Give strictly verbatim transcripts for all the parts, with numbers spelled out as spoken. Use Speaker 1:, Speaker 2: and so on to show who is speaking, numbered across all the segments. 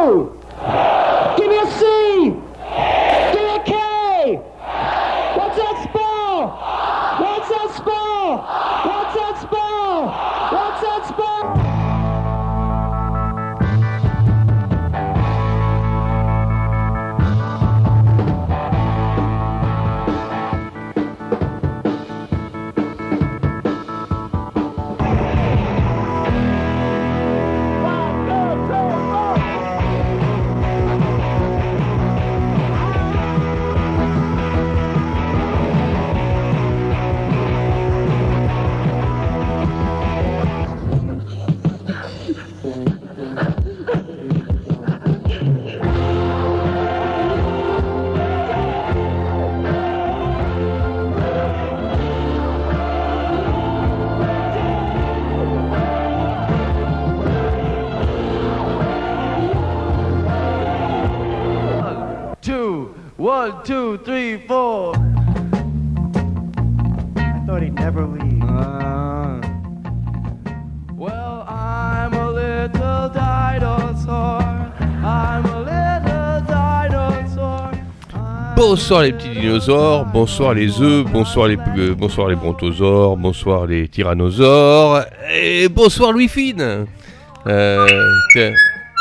Speaker 1: O. Give me a C. Give me a K. What's that spell? What's that spell? What's that spell? What's that spell?
Speaker 2: One, two, three, four.
Speaker 3: I thought he'd never leave.
Speaker 2: Uh, well, I'm a little dinosaur. I'm a little dinosaur.
Speaker 4: Bonsoir les petits dinosaures, bonsoir les œufs, bonsoir les, euh, bonsoir les brontosaures, bonsoir les tyrannosaures, et bonsoir Louis Fine. Euh, que...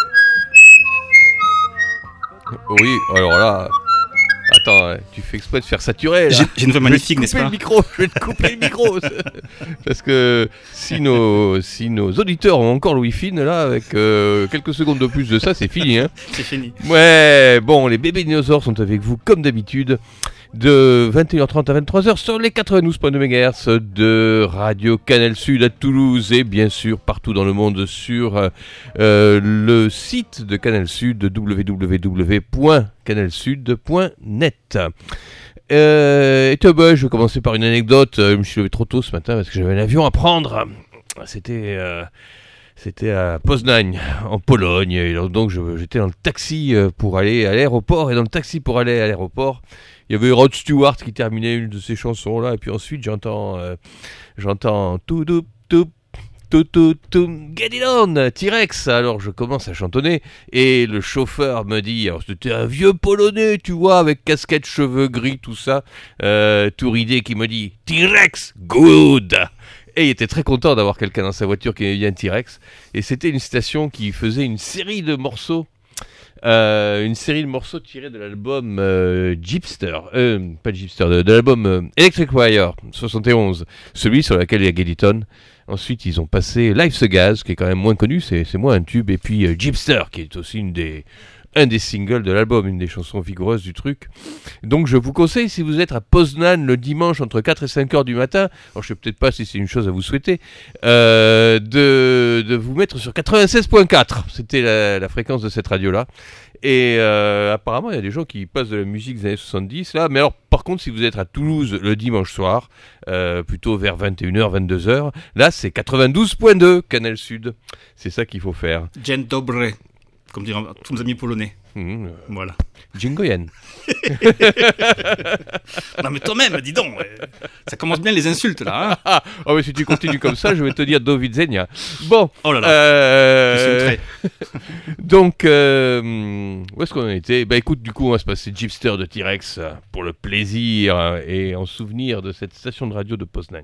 Speaker 4: Oui, alors là... Attends, tu fais exprès de faire saturer là.
Speaker 5: J'ai, j'ai une voix magnifique, n'est-ce pas ?
Speaker 4: Le micro, je vais te couper le micro. Parce que si nos, si nos auditeurs ont encore Louis Fine, là, avec euh, quelques secondes de plus de ça, c'est fini. Hein.
Speaker 5: C'est fini.
Speaker 4: Ouais, bon, les bébés dinosaures sont avec vous comme d'habitude, de vingt et une heures trente à vingt-trois heures sur les quatre-vingt-douze virgule deux mégahertz de Radio Canal Sud à Toulouse et bien sûr partout dans le monde sur euh, le site de Canal Sud, w w w point canal sud point net. Euh, et toi, bah, je vais commencer par une anecdote. Je me suis levé trop tôt ce matin parce que j'avais un avion à prendre. C'était... Euh, C'était à Poznań, en Pologne, et donc je, j'étais dans le taxi pour aller à l'aéroport, et dans le taxi pour aller à l'aéroport, il y avait Rod Stewart qui terminait une de ces chansons-là, et puis ensuite j'entends, euh, j'entends tout tout tout tout tout tout get it on, T-Rex. Alors je commence à chantonner, et le chauffeur me dit, alors c'était un vieux Polonais, tu vois, avec casquette, cheveux gris, tout ça, euh, tout ridé, qui me dit T-Rex, good. Et il était très content d'avoir quelqu'un dans sa voiture qui aimait bien T-Rex. Et c'était une station qui faisait une série de morceaux, euh, une série de morceaux tirés de l'album euh, Jeepster, euh, pas Jeepster, de, de l'album euh, Electric Wire soixante et onze, celui sur lequel il y a Geddyton. Ensuite, ils ont passé Life's a Gas, qui est quand même moins connu, c'est, c'est moins un tube, et puis euh, Jeepster, qui est aussi une des... un des singles de l'album, une des chansons vigoureuses du truc. Donc je vous conseille, si vous êtes à Poznań le dimanche entre quatre et cinq heures du matin, alors je sais peut-être pas si c'est une chose à vous souhaiter, euh, de, de vous mettre sur quatre-vingt-seize virgule quatre. C'était la, la fréquence de cette radio-là. Et euh, apparemment, il y a des gens qui passent de la musique des années soixante-dix, là. Mais alors, par contre, si vous êtes à Toulouse le dimanche soir, euh, plutôt vers vingt et une heures, vingt-deux heures, là, c'est quatre-vingt-douze virgule deux, Canal Sud. C'est ça qu'il faut faire.
Speaker 5: Dzień dobry, comme diront tous nos amis polonais.
Speaker 4: Mmh,
Speaker 5: voilà.
Speaker 4: Dzingoyen.
Speaker 5: Non mais toi-même, dis donc, ça commence bien les insultes là. Hein.
Speaker 4: Oh mais si tu continues comme ça, je vais te dire do widzenia. Bon.
Speaker 5: Oh là là.
Speaker 4: Euh... Donc, euh... où est-ce qu'on en était ? Bah écoute, du coup, on va se passer Jeepster de T-Rex pour le plaisir et en souvenir de cette station de radio de Poznań.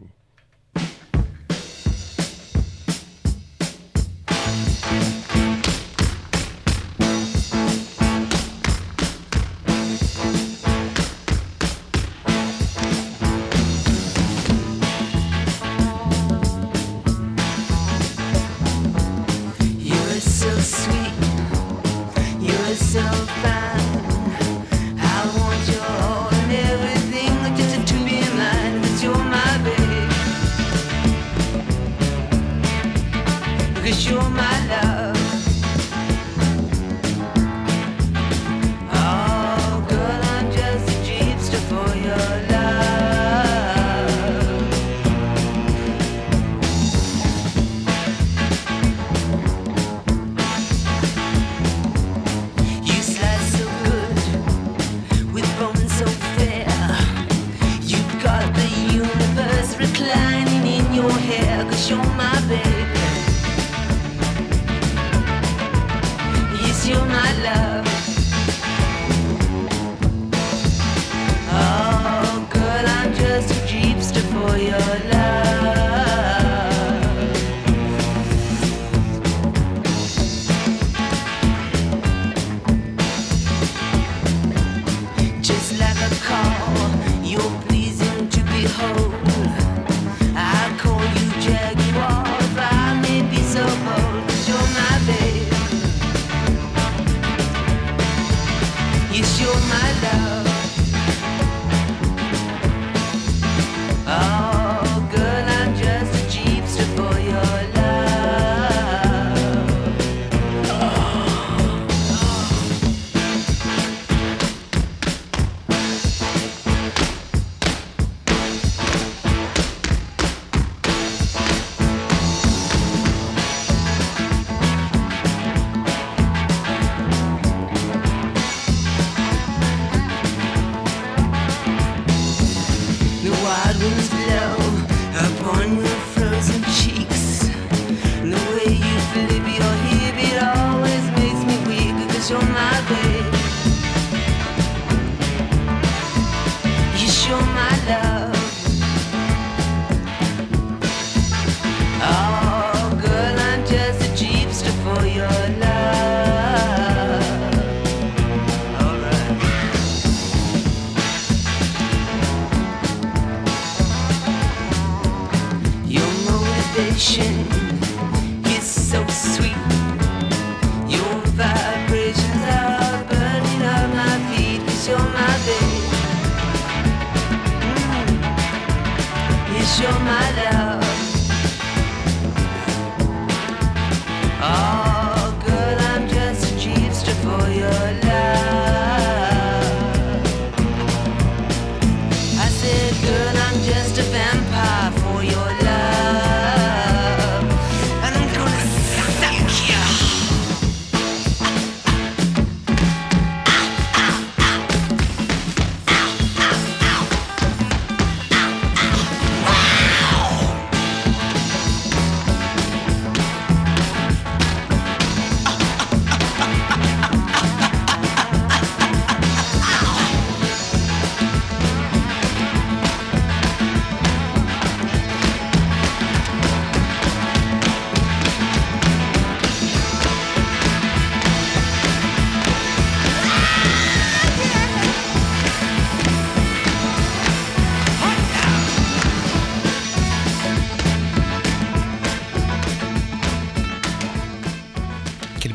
Speaker 6: Reclining in your hair, 'cause you're my baby.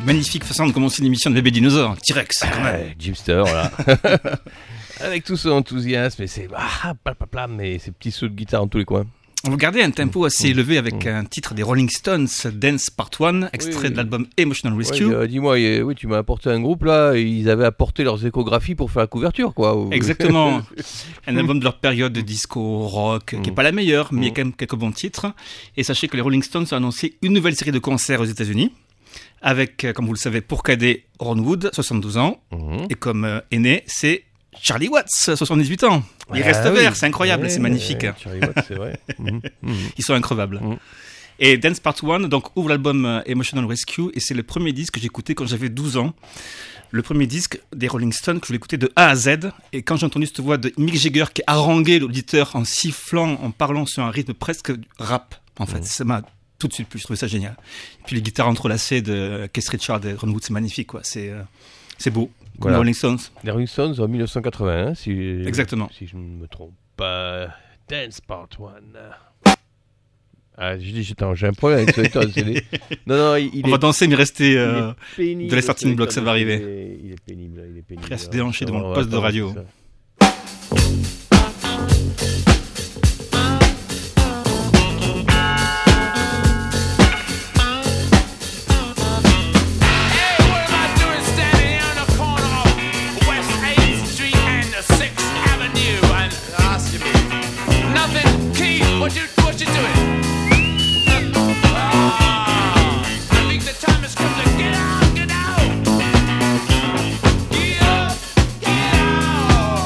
Speaker 5: magnifique façon de commencer une émission de bébé dinosaure. T-Rex, quand même.
Speaker 4: Ouais, Jimster, là. Avec tout son enthousiasme et ses, ah, pla, pla, pla, mais ces petits sauts de guitare en tous les coins.
Speaker 5: On va garder un tempo assez
Speaker 4: mmh.
Speaker 5: élevé avec
Speaker 4: mmh.
Speaker 5: un titre des Rolling Stones, Dance Part un, extrait
Speaker 4: oui, oui.
Speaker 5: de l'album Emotional Rescue.
Speaker 4: Ouais, euh, dis-moi, euh, oui, tu m'as apporté un groupe là, et ils avaient apporté leurs échographies pour faire la couverture, quoi. Ou...
Speaker 5: Exactement. Un album de leur période de disco rock, mmh. qui est pas la meilleure, mais il mmh. y a quand même quelques bons titres. Et sachez que les Rolling Stones ont annoncé une nouvelle série de concerts aux États-Unis, avec, comme vous le savez, pour cadet Ron Wood, soixante-douze ans, mmh. et comme euh, aîné, c'est Charlie Watts, soixante-dix-huit ans. Il ah, reste oui. vert, c'est incroyable, ouais, c'est magnifique.
Speaker 4: Ouais, Charlie Watts, c'est vrai. mmh, mmh.
Speaker 5: Ils sont increvables. Mmh. Et Dance Part un donc, ouvre l'album euh, Emotional Rescue, et c'est le premier disque que j'ai écouté quand j'avais douze ans. Le premier disque des Rolling Stones que je l'ai écouté de A à Z. Et quand j'ai entendu cette voix de Mick Jagger qui haranguait l'auditeur en sifflant, en parlant sur un rythme presque rap, en fait, mmh. ça m'a tout de suite plu, je trouvais ça génial. Et puis les guitares entrelacées de Keith Richards et Ron Wood, c'est magnifique, quoi. C'est, euh, c'est beau. Comme voilà. les Rolling Stones.
Speaker 4: Les Rolling Stones en dix-neuf cent quatre-vingt-un, si,
Speaker 5: Exactement.
Speaker 4: si je ne me trompe pas. Dance Part un. Ah, je dis, j'ai un problème avec ce ton. Des... Non, non, il, il
Speaker 5: On
Speaker 4: est...
Speaker 5: va danser, mais rester euh,
Speaker 4: pénible,
Speaker 5: de la starting block, ça va arriver.
Speaker 4: Il est, il est pénible, il est pénible.
Speaker 5: Prêt à se déhancher devant le poste de radio.
Speaker 6: What you, what you doing? Ah, I think the time has come to get out, get out. Get up, get out.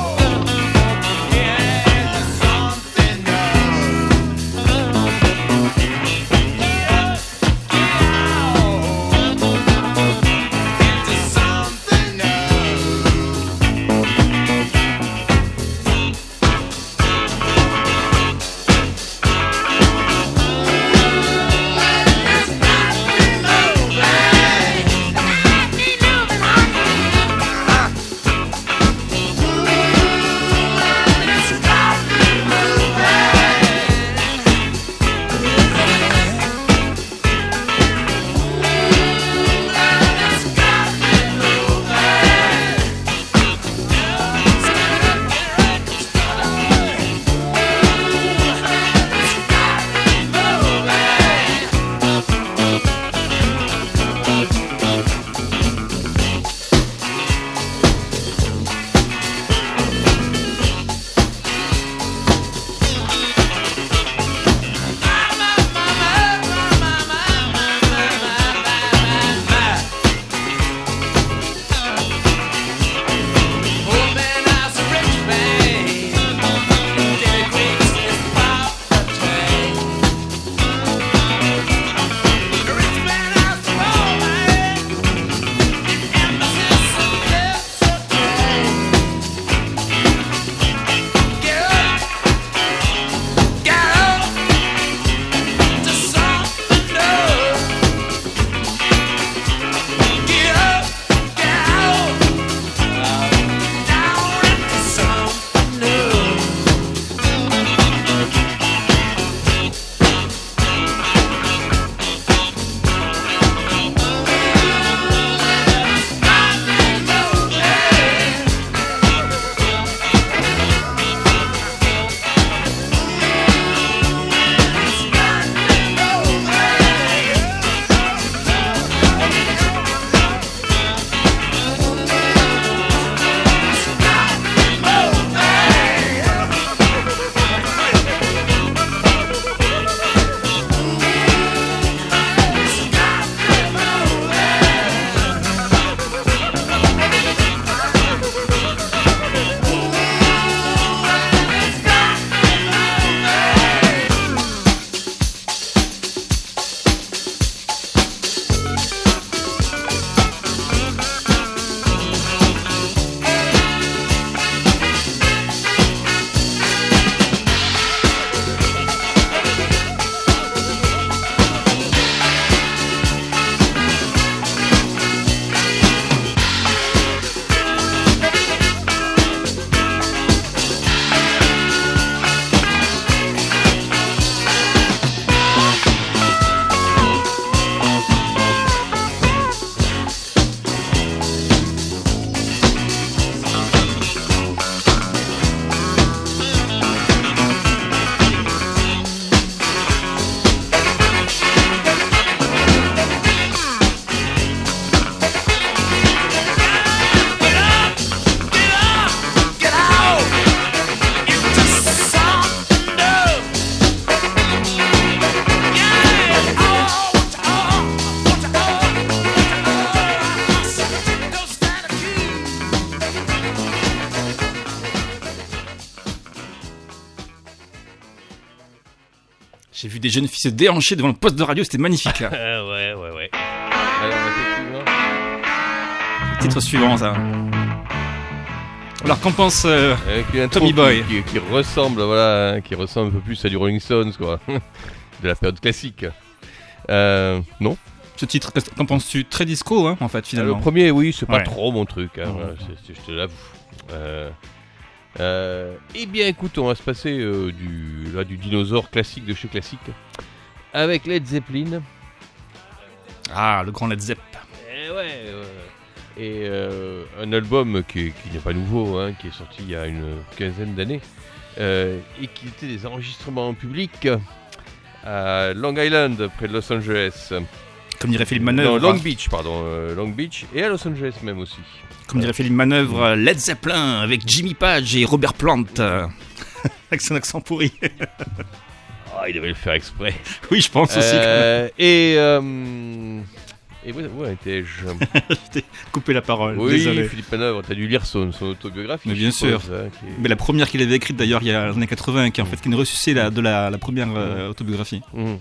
Speaker 5: J'ai vu des jeunes filles se déhancher devant le poste de radio, c'était magnifique. Hein.
Speaker 4: Ah ouais, ouais, ouais. Alors, effectivement.
Speaker 5: Titre suivant, ça. Alors, qu'en pense euh,
Speaker 4: Avec une intro
Speaker 5: Tommy
Speaker 4: qui-
Speaker 5: Boy
Speaker 4: qui, qui ressemble, voilà, hein, qui ressemble un peu plus à du Rolling Stones, quoi. De la période classique. Euh, non.
Speaker 5: ce titre? Qu'en penses-tu? Très disco, hein, en fait,
Speaker 4: Le
Speaker 5: finalement.
Speaker 4: premier, oui, c'est pas
Speaker 5: Ouais.
Speaker 4: trop mon truc, hein,
Speaker 5: Non.
Speaker 4: voilà, c'est- c'est- je te l'avoue. Euh, euh, eh bien, écoute, on va se passer euh, du, là, du dinosaure classique de chez Classique avec Led Zeppelin.
Speaker 5: Ah, le grand Led Zepp.
Speaker 4: Et ouais, euh, et euh, un album qui, est- qui n'est pas nouveau, hein, qui est sorti il y a une quinzaine d'années, euh, et qui était des enregistrements en public à Long Island, près de Los Angeles.
Speaker 5: Comme dirait Philippe Manœuvre.
Speaker 4: Non, Long Beach, pardon, euh, Long Beach, et à Los Angeles même aussi.
Speaker 5: Comme dirait Philippe Manœuvre, Led Zeppelin avec Jimmy Page et Robert Plant. euh, avec son accent pourri.
Speaker 4: Ah, il devait le faire exprès.
Speaker 5: Oui, je pense aussi.
Speaker 4: Euh, et euh, et où, où étais-je?
Speaker 5: Je t'ai coupé la parole.
Speaker 4: Oui,
Speaker 5: Désolé.
Speaker 4: Philippe Manœuvre, t'as dû lire son, son autobiographie.
Speaker 5: Mais bien
Speaker 4: je suppose,
Speaker 5: sûr.
Speaker 4: hein, qui est-
Speaker 5: Mais la première qu'il avait écrite d'ailleurs il y a les années quatre-vingts, qui est en fait qui est une ressuscité la- de la, la première euh, autobiographie.
Speaker 4: Mhm.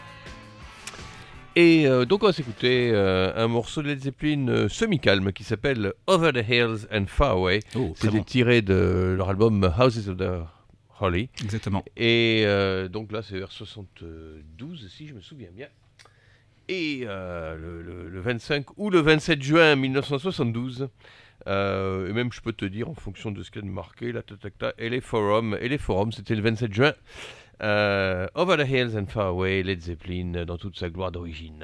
Speaker 4: Et euh, donc on va s'écouter euh, un morceau de Led Zeppelin euh, semi-calme qui s'appelle Over the Hills and Far Away.
Speaker 5: Oh, très
Speaker 4: C'était
Speaker 5: bon.
Speaker 4: tiré de leur album Houses of the Holy.
Speaker 5: Exactement.
Speaker 4: Et euh, donc là c'est vers soixante-douze si je me souviens bien. Et euh, le, le- le vingt-cinq ou le vingt-sept juin mille neuf cent soixante-douze, euh, et même je peux te dire en fonction de ce qu'il y a de marqué, la ta-ta-ta, et les forums, et les forums c'était le vingt-sept juin. Euh, Over the Hills and Far Away, Led Zeppelin dans toute sa gloire d'origine.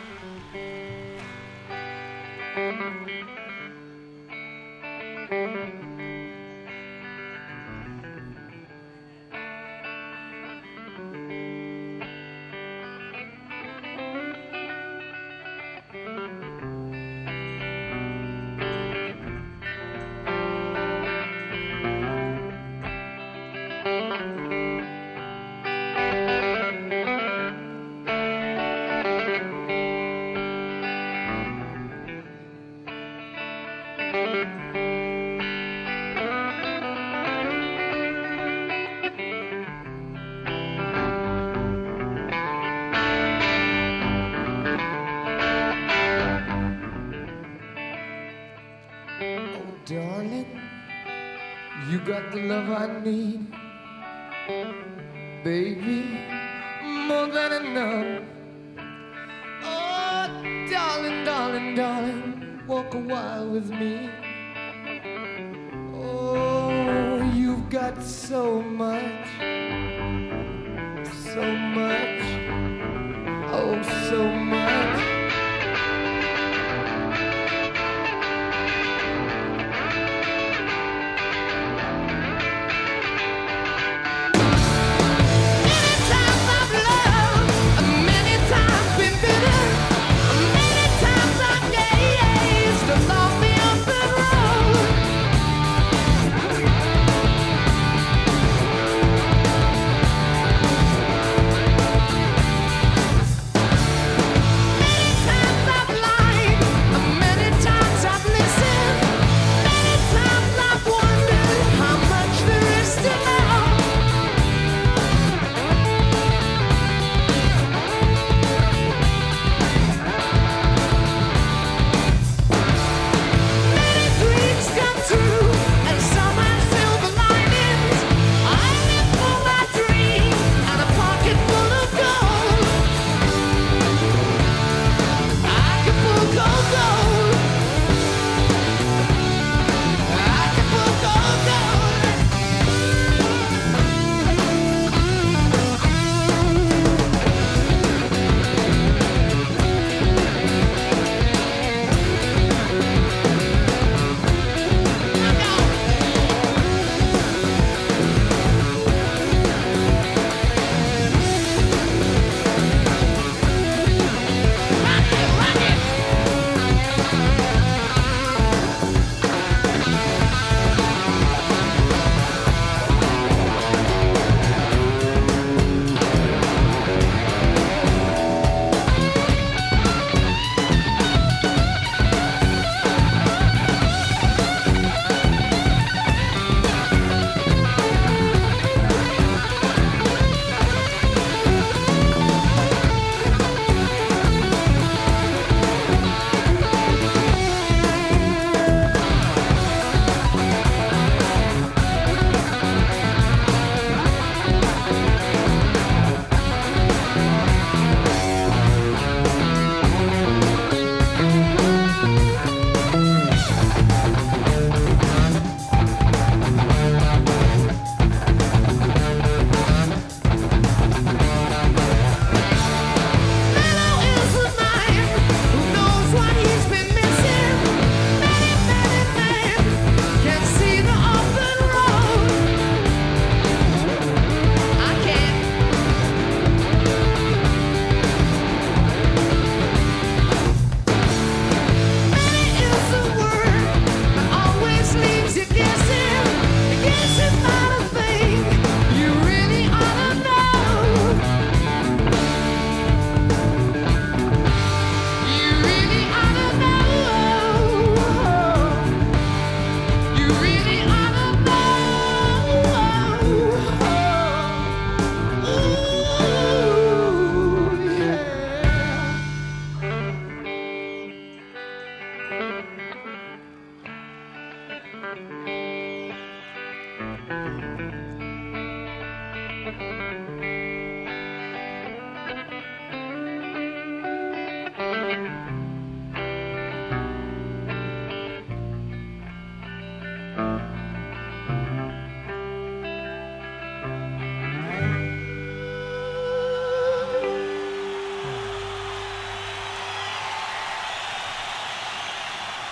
Speaker 7: Oh, darling, you got the love I need. Baby, more than enough. Oh, darling, darling, darling, walk a while with me. Oh, you've got so much, so much, oh, so much.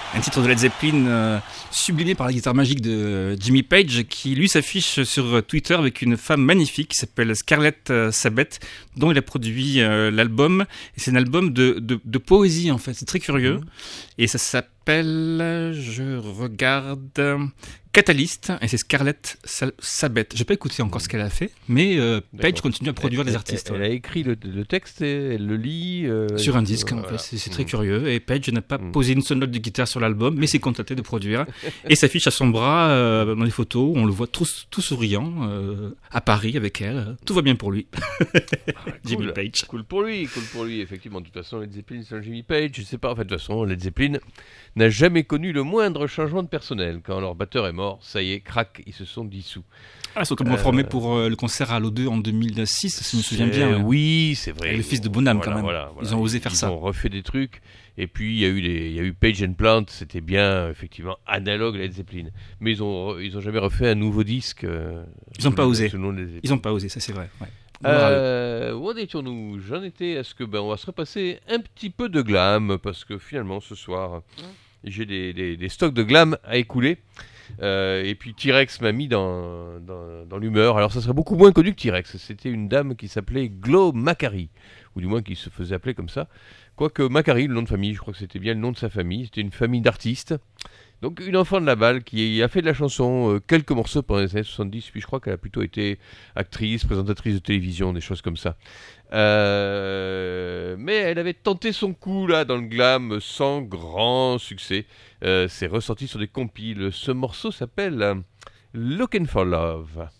Speaker 5: Un titre de Led Zeppelin euh, sublimé par la guitare magique de Jimmy Page, qui lui s'affiche sur Twitter avec une femme magnifique qui s'appelle Scarlett euh, Sabbath, dont il a produit euh, l'album. Et c'est un album de, de, de poésie en fait, c'est très curieux. Mmh. Et ça s'appelle, je regarde, Catalyst, et c'est Scarlett Sabbath. J'ai pas écouté encore ce qu'elle a fait, mais euh, Page continue à produire
Speaker 4: elle,
Speaker 5: des artistes.
Speaker 4: Elle, elle
Speaker 5: ouais.
Speaker 4: a écrit le, le texte, et elle le lit euh,
Speaker 5: sur un disque.
Speaker 4: voilà.
Speaker 5: En fait. C'est, c'est très
Speaker 4: mmh.
Speaker 5: curieux. Et Page n'a pas
Speaker 4: mmh.
Speaker 5: posé une seule note de guitare sur l'album, mais s'est contenté de produire et s'affiche à son bras euh, dans les photos. On le voit tout, tout souriant euh, à Paris avec elle. Tout va bien pour lui. Jimmy
Speaker 4: cool.
Speaker 5: Page.
Speaker 4: Cool pour lui, cool pour lui. Effectivement, de toute façon, Led Zeppelin sans Jimmy Page, je sais pas. En fait, de toute façon, Led Zeppelin n'a jamais connu le moindre changement de personnel. Quand leur batteur est mort, ça y est, crac, ils se sont dissous.
Speaker 5: Ah, ils sont comme reformés euh... pour euh, le concert à l'O deux en deux mille six, si je me souviens
Speaker 4: c'est...
Speaker 5: bien. Ouais.
Speaker 4: Oui, c'est vrai.
Speaker 5: Et le fils de Bonham,
Speaker 4: voilà,
Speaker 5: quand même.
Speaker 4: Voilà, voilà.
Speaker 5: Ils ont osé faire
Speaker 4: ils
Speaker 5: ça.
Speaker 4: Ils ont refait des trucs. Et puis, il y a eu les, il y a eu Page and Plant, c'était bien, effectivement, analogue Led Zeppelin. Mais ils ont, ils ont jamais refait un nouveau disque. Euh,
Speaker 5: ils n'ont pas
Speaker 4: le,
Speaker 5: osé.
Speaker 4: Les
Speaker 5: ils n'ont pas osé, ça c'est vrai. Ouais.
Speaker 4: Euh, où en étions-nous ? J'en étais à ce que ben on va se repasser un petit peu de glam parce que finalement ce soir j'ai des, des, des stocks de glam à écouler euh, et puis T-Rex m'a mis dans, dans, dans l'humeur. Alors ça serait beaucoup moins connu que T-Rex. C'était une dame qui s'appelait Glo Macari, ou du moins qui se faisait appeler comme ça. Quoique Macari, le nom de famille, je crois que c'était bien le nom de sa famille. C'était une famille d'artistes. Donc une enfant de la balle qui a fait de la chanson, euh, quelques morceaux pendant les années soixante-dix, puis je crois qu'elle a plutôt été actrice, présentatrice de télévision, des choses comme ça. Euh, mais elle avait tenté son coup là dans le glam sans grand succès. Euh, c'est ressorti sur des compiles. Ce morceau s'appelle euh, Looking for Love.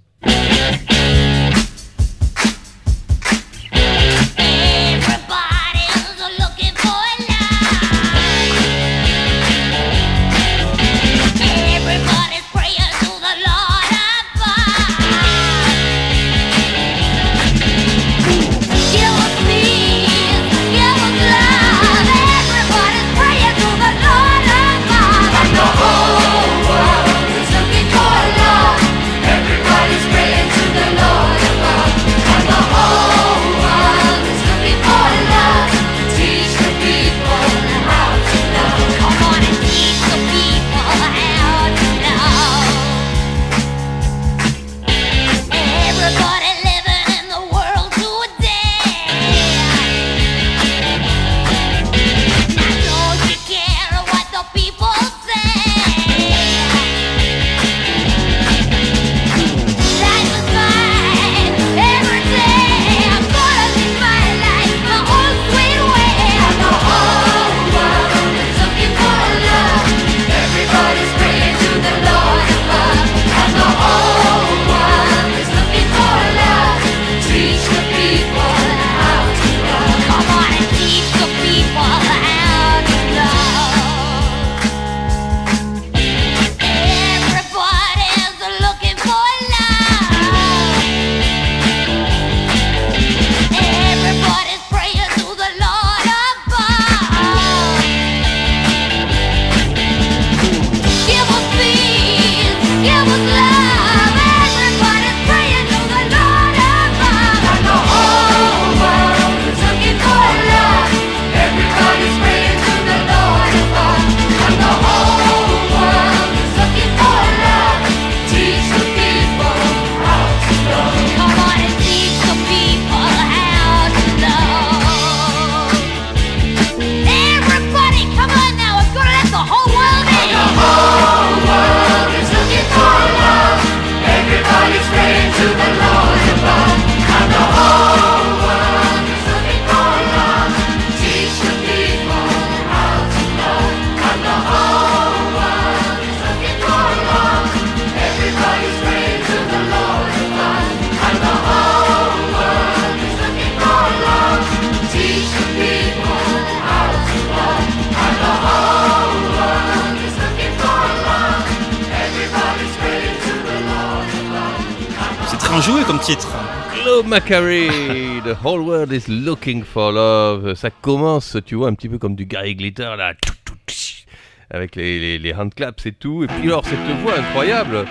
Speaker 5: Joué comme titre.
Speaker 4: Glo Macari, The Whole World is Looking for Love. Ça commence, tu vois, un petit peu comme du Gary Glitter là, avec les, les, les handclaps et tout. Et puis alors cette voix incroyable,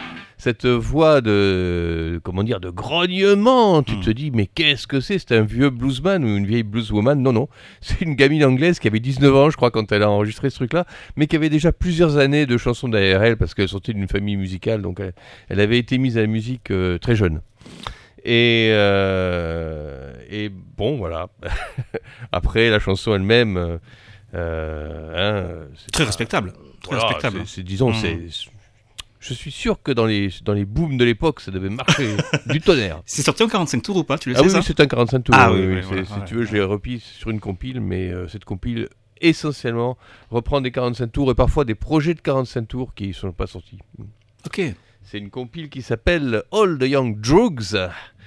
Speaker 4: cette voix de, comment dire, de grognement. Tu
Speaker 5: Mm.
Speaker 4: te dis, mais qu'est-ce que c'est? C'est un vieux bluesman ou une vieille blueswoman? Non, non. C'est une gamine anglaise qui avait dix-neuf ans, je crois, quand elle a enregistré ce truc-là, mais qui avait déjà plusieurs années de chansons derrière elle parce qu'elle sortait d'une famille musicale, donc elle, elle avait été mise à la musique euh, très jeune. Et, euh, et bon, voilà. Après, la chanson elle-même, euh, euh, hein, c'est
Speaker 5: Très
Speaker 4: pas-
Speaker 5: respectable. Très
Speaker 4: voilà,
Speaker 5: respectable.
Speaker 4: c'est- c'est- disons,
Speaker 5: Mm.
Speaker 4: c'est, je suis sûr que dans les, dans les booms de l'époque, ça devait marcher du tonnerre.
Speaker 5: C'est sorti en quarante-cinq tours ou pas? Tu le
Speaker 4: Ah
Speaker 5: sais
Speaker 4: oui,
Speaker 5: ça?
Speaker 4: oui, c'est un quarante-cinq tours.
Speaker 5: Ah
Speaker 4: oui,
Speaker 5: oui,
Speaker 4: oui,
Speaker 5: oui,
Speaker 4: c'est-
Speaker 5: voilà,
Speaker 4: si
Speaker 5: ouais,
Speaker 4: tu veux,
Speaker 5: ouais.
Speaker 4: je l'ai repris sur une compile, mais euh, cette compile, essentiellement, reprend des quarante-cinq tours et parfois des projets de quarante-cinq tours qui ne sont pas sortis.
Speaker 5: Ok.
Speaker 4: C'est une compile qui s'appelle All the Young Drugs.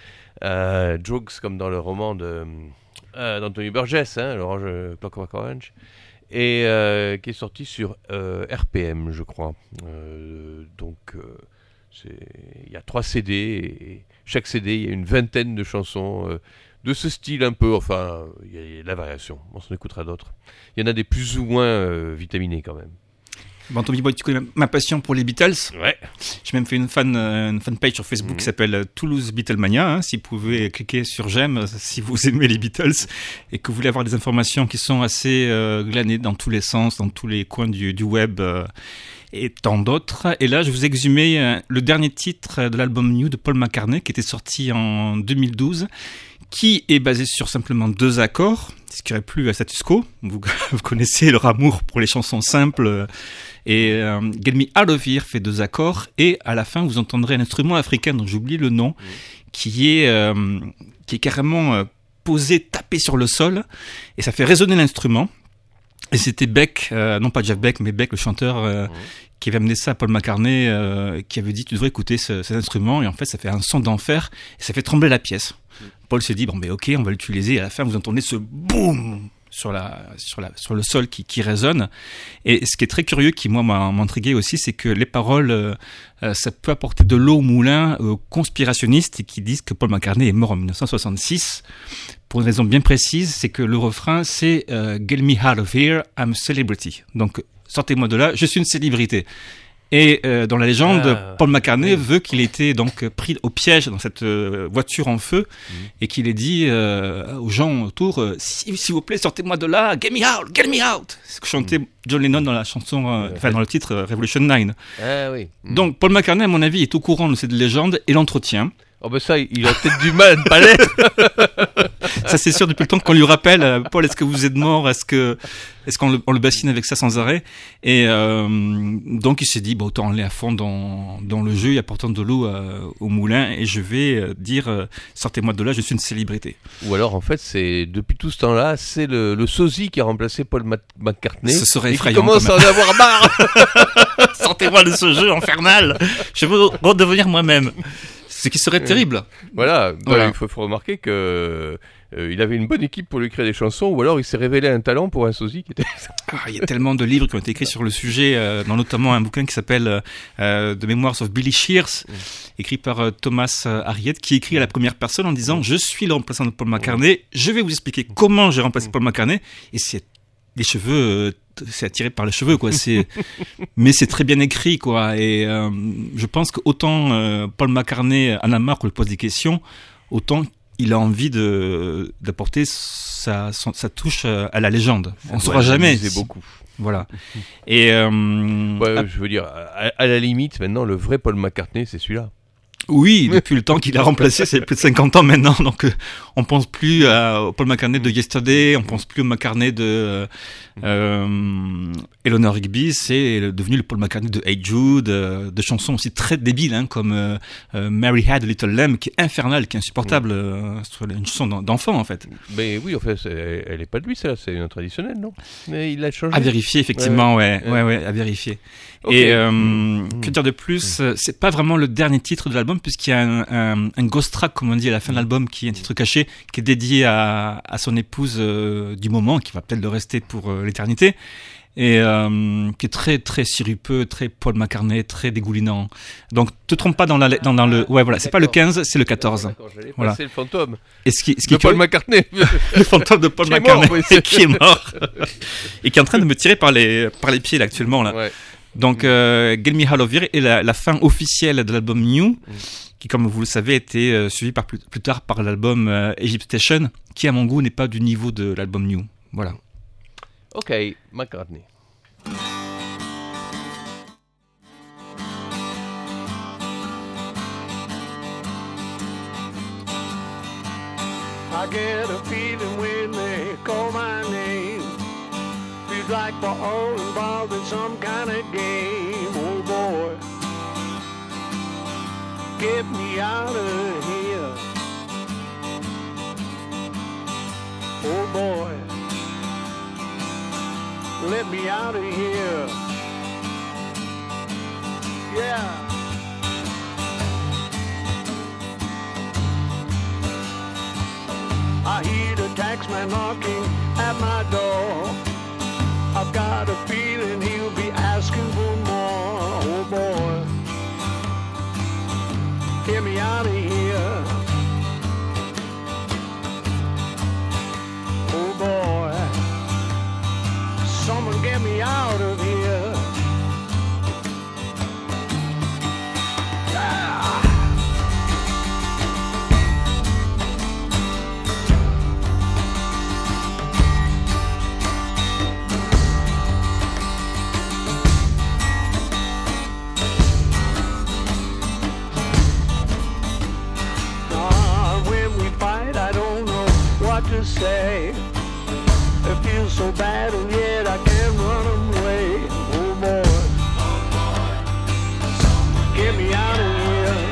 Speaker 4: Euh, Drugs comme dans le roman de, euh, d'Anthony Burgess, hein, l'Orange, euh, Clockwork Orange, et euh, qui est sortie sur euh, R P M, je crois. Euh, donc, euh, c'est- il y a trois C D, et chaque C D, il y a une vingtaine de chansons euh, de ce style un peu, enfin, il y, a- il y a de la variation, on s'en écoutera d'autres. Il y en a des plus ou moins euh, vitaminés quand même.
Speaker 5: Bon, Tommy Boy, tu connais ma passion pour les Beatles.
Speaker 4: Ouais.
Speaker 5: J'ai même fait une fan, euh, une fan page sur Facebook
Speaker 4: Mhm.
Speaker 5: qui s'appelle euh, Toulouse Beatlemania. Hein, si vous pouvez cliquer sur j'aime, euh, si vous aimez les Beatles et que vous voulez avoir des informations qui sont assez euh, glanées dans tous les sens, dans tous les coins du, du web euh, et tant d'autres. Et là, je vous ai exhumé euh, le dernier titre de l'album New de Paul McCartney qui était sorti en deux mille douze, qui est basé sur simplement deux accords, ce qui aurait plu à Status Quo. Vous, vous connaissez leur amour pour les chansons simples. Et euh, Get Me Out of Here fait deux accords, et à la fin vous entendrez un instrument africain dont j'oublie le nom, qui est euh, qui est carrément euh, posé, tapé sur le sol, et ça fait résonner l'instrument. Et c'était Beck, euh, non pas Jeff Beck, mais Beck, le chanteur, euh,
Speaker 4: Mhm.
Speaker 5: qui avait amené ça à Paul McCartney, euh, qui avait dit tu devrais écouter ce, cet instrument, et en fait ça fait un son d'enfer, et ça fait trembler la pièce. Paul s'est dit bon ben ok, on va l'utiliser, et à la fin vous entendez ce boum sur la sur la sur le sol qui qui résonne. Et ce qui est très curieux, qui moi m'a m'a intrigué aussi, c'est que les paroles euh, euh, ça peut apporter de l'eau au moulin aux conspirationnistes et qui disent que Paul McCartney est mort en dix-neuf cent soixante-six pour une raison bien précise, c'est que le refrain c'est euh, Get me out of here, I'm a celebrity. Donc sortez-moi de là, je suis une célébrité. Et euh, dans la légende,
Speaker 4: Ah,
Speaker 5: Paul McCartney
Speaker 4: oui.
Speaker 5: veut qu'il ait été donc pris au piège dans cette euh, voiture en feu,
Speaker 4: Mhm.
Speaker 5: et qu'il ait dit euh, aux gens autour euh, s'il s'il vous plaît, sortez-moi de là, get me out, get me out. C'est ce que chantait John Lennon dans la chanson, euh,
Speaker 4: Ouais.
Speaker 5: enfin dans le titre euh, Revolution neuf.
Speaker 4: Ah oui. Mm.
Speaker 5: Donc Paul McCartney, à mon avis, est au courant de cette légende et l'entretient.
Speaker 4: Oh ben ça, il a peut-être du mal à ne pas l'être.
Speaker 5: Ça c'est sûr depuis le temps qu'on lui rappelle, euh, Paul, est-ce que vous êtes mort, est-ce que est-ce qu'on le, on le bassine avec ça sans arrêt. Et euh, donc il s'est dit, bah, autant aller à fond dans, dans le jeu, apportant de l'eau euh, au moulin, et je vais euh, dire, euh, sortez-moi de là, je suis une célébrité.
Speaker 4: Ou alors, en fait, c'est depuis tout ce temps-là, c'est le, le sosie qui a remplacé Paul Mac- McCartney.
Speaker 5: Ce serait
Speaker 4: et qui
Speaker 5: effrayant,
Speaker 4: commence
Speaker 5: quand
Speaker 4: à en avoir marre.
Speaker 5: Sortez-moi de ce jeu infernal, je veux redevenir moi-même. Ce qui serait terrible.
Speaker 4: Voilà. Donc,
Speaker 5: Voilà.
Speaker 4: il faut, faut remarquer que euh, il avait une bonne équipe pour lui créer des chansons, ou alors il s'est révélé un talent pour un sosie qui était.
Speaker 5: Ah, il y a tellement de livres qui ont été écrits sur le sujet, euh, dans notamment un bouquin qui s'appelle euh, The Memoirs of Billy Shears, écrit par euh, Thomas euh, Harriet, qui écrit à la première personne en disant je suis le remplaçant de Paul McCartney, je vais vous expliquer comment j'ai remplacé Paul McCartney, et c'est les cheveux, euh, t- c'est attiré par les cheveux, quoi. C'est, mais c'est très bien écrit, quoi. Et euh, je pense qu'autant euh, Paul McCartney en a marre qu'on lui pose des questions, autant il a envie de d'apporter sa, son- sa touche euh, à la légende. On ne saura jamais.
Speaker 4: C'est
Speaker 5: si-
Speaker 4: beaucoup.
Speaker 5: Voilà. Et euh,
Speaker 4: Ouais,
Speaker 5: ah,
Speaker 4: je veux dire, à, à la limite, maintenant, le vrai Paul McCartney, c'est celui-là.
Speaker 5: oui, depuis le temps qu'il a remplacé, c'est plus de cinquante ans maintenant, donc euh, on pense plus à, au Paul McCartney de Yesterday, on pense plus au McCartney de euh, euh, Eleanor Rigby, c'est le- devenu le Paul McCartney de Hey Jude, euh, de chansons aussi très débiles, hein, comme euh, euh, Mary Had a Little Lamb, qui est infernale, qui est insupportable, euh, sur une chanson d'en- d'enfant en fait.
Speaker 4: Mais oui, en fait, c'est- elle n'est pas de lui, ça, c'est une traditionnelle, non? Mais il l'a changé.
Speaker 5: À vérifier, effectivement, ouais,
Speaker 4: Ouais.
Speaker 5: ouais, ouais, à vérifier.
Speaker 4: Ok.
Speaker 5: Et euh,
Speaker 4: Mmh.
Speaker 5: que dire de plus, euh, c'est pas vraiment le dernier titre de l'album, puisqu'il y a un, un, un ghost track, comme on dit, à la fin de l'album, qui est un titre caché, qui est dédié à, à son épouse euh, du moment, qui va peut-être le rester pour euh, l'éternité, et euh, qui est très très sirupeux, très Paul McCartney, très dégoulinant. Donc te trompe pas dans, la, dans, dans le... Ouais, voilà, c'est pas le quinze, c'est le quatorze.
Speaker 4: D'accord, j'allais
Speaker 5: Voilà.
Speaker 4: passer le fantôme
Speaker 5: Et ce qui, ce qui
Speaker 4: de
Speaker 5: est
Speaker 4: Paul
Speaker 5: curieux-
Speaker 4: McCartney.
Speaker 5: le fantôme de Paul
Speaker 4: Qui est
Speaker 5: McCartney,
Speaker 4: mort, oui, c'est-
Speaker 5: qui est mort, et qui est en train de me tirer par les, par les pieds là actuellement là.
Speaker 4: Ouais.
Speaker 5: Donc, euh, Get Me Out of Here est la, la fin officielle de l'album New, mm. qui, comme vous le savez, a été euh, suivi par plus, plus tard par l'album euh, Egypt Station, qui, à mon goût, n'est pas du niveau de l'album New. Voilà.
Speaker 4: Ok, McCartney.
Speaker 8: I get a feeling when they call my name. Feels like we're all involved in some kind of game. Oh boy, get me out of here. Oh boy, let me out of here. Yeah. I hear the taxman knocking at my door. I've got a feeling he'll be asking for more. Oh boy, get me out of here. Oh boy, someone get me out of here. Yeah. To say it feels so bad and yet I can't run away. Oh boy, get me out of here.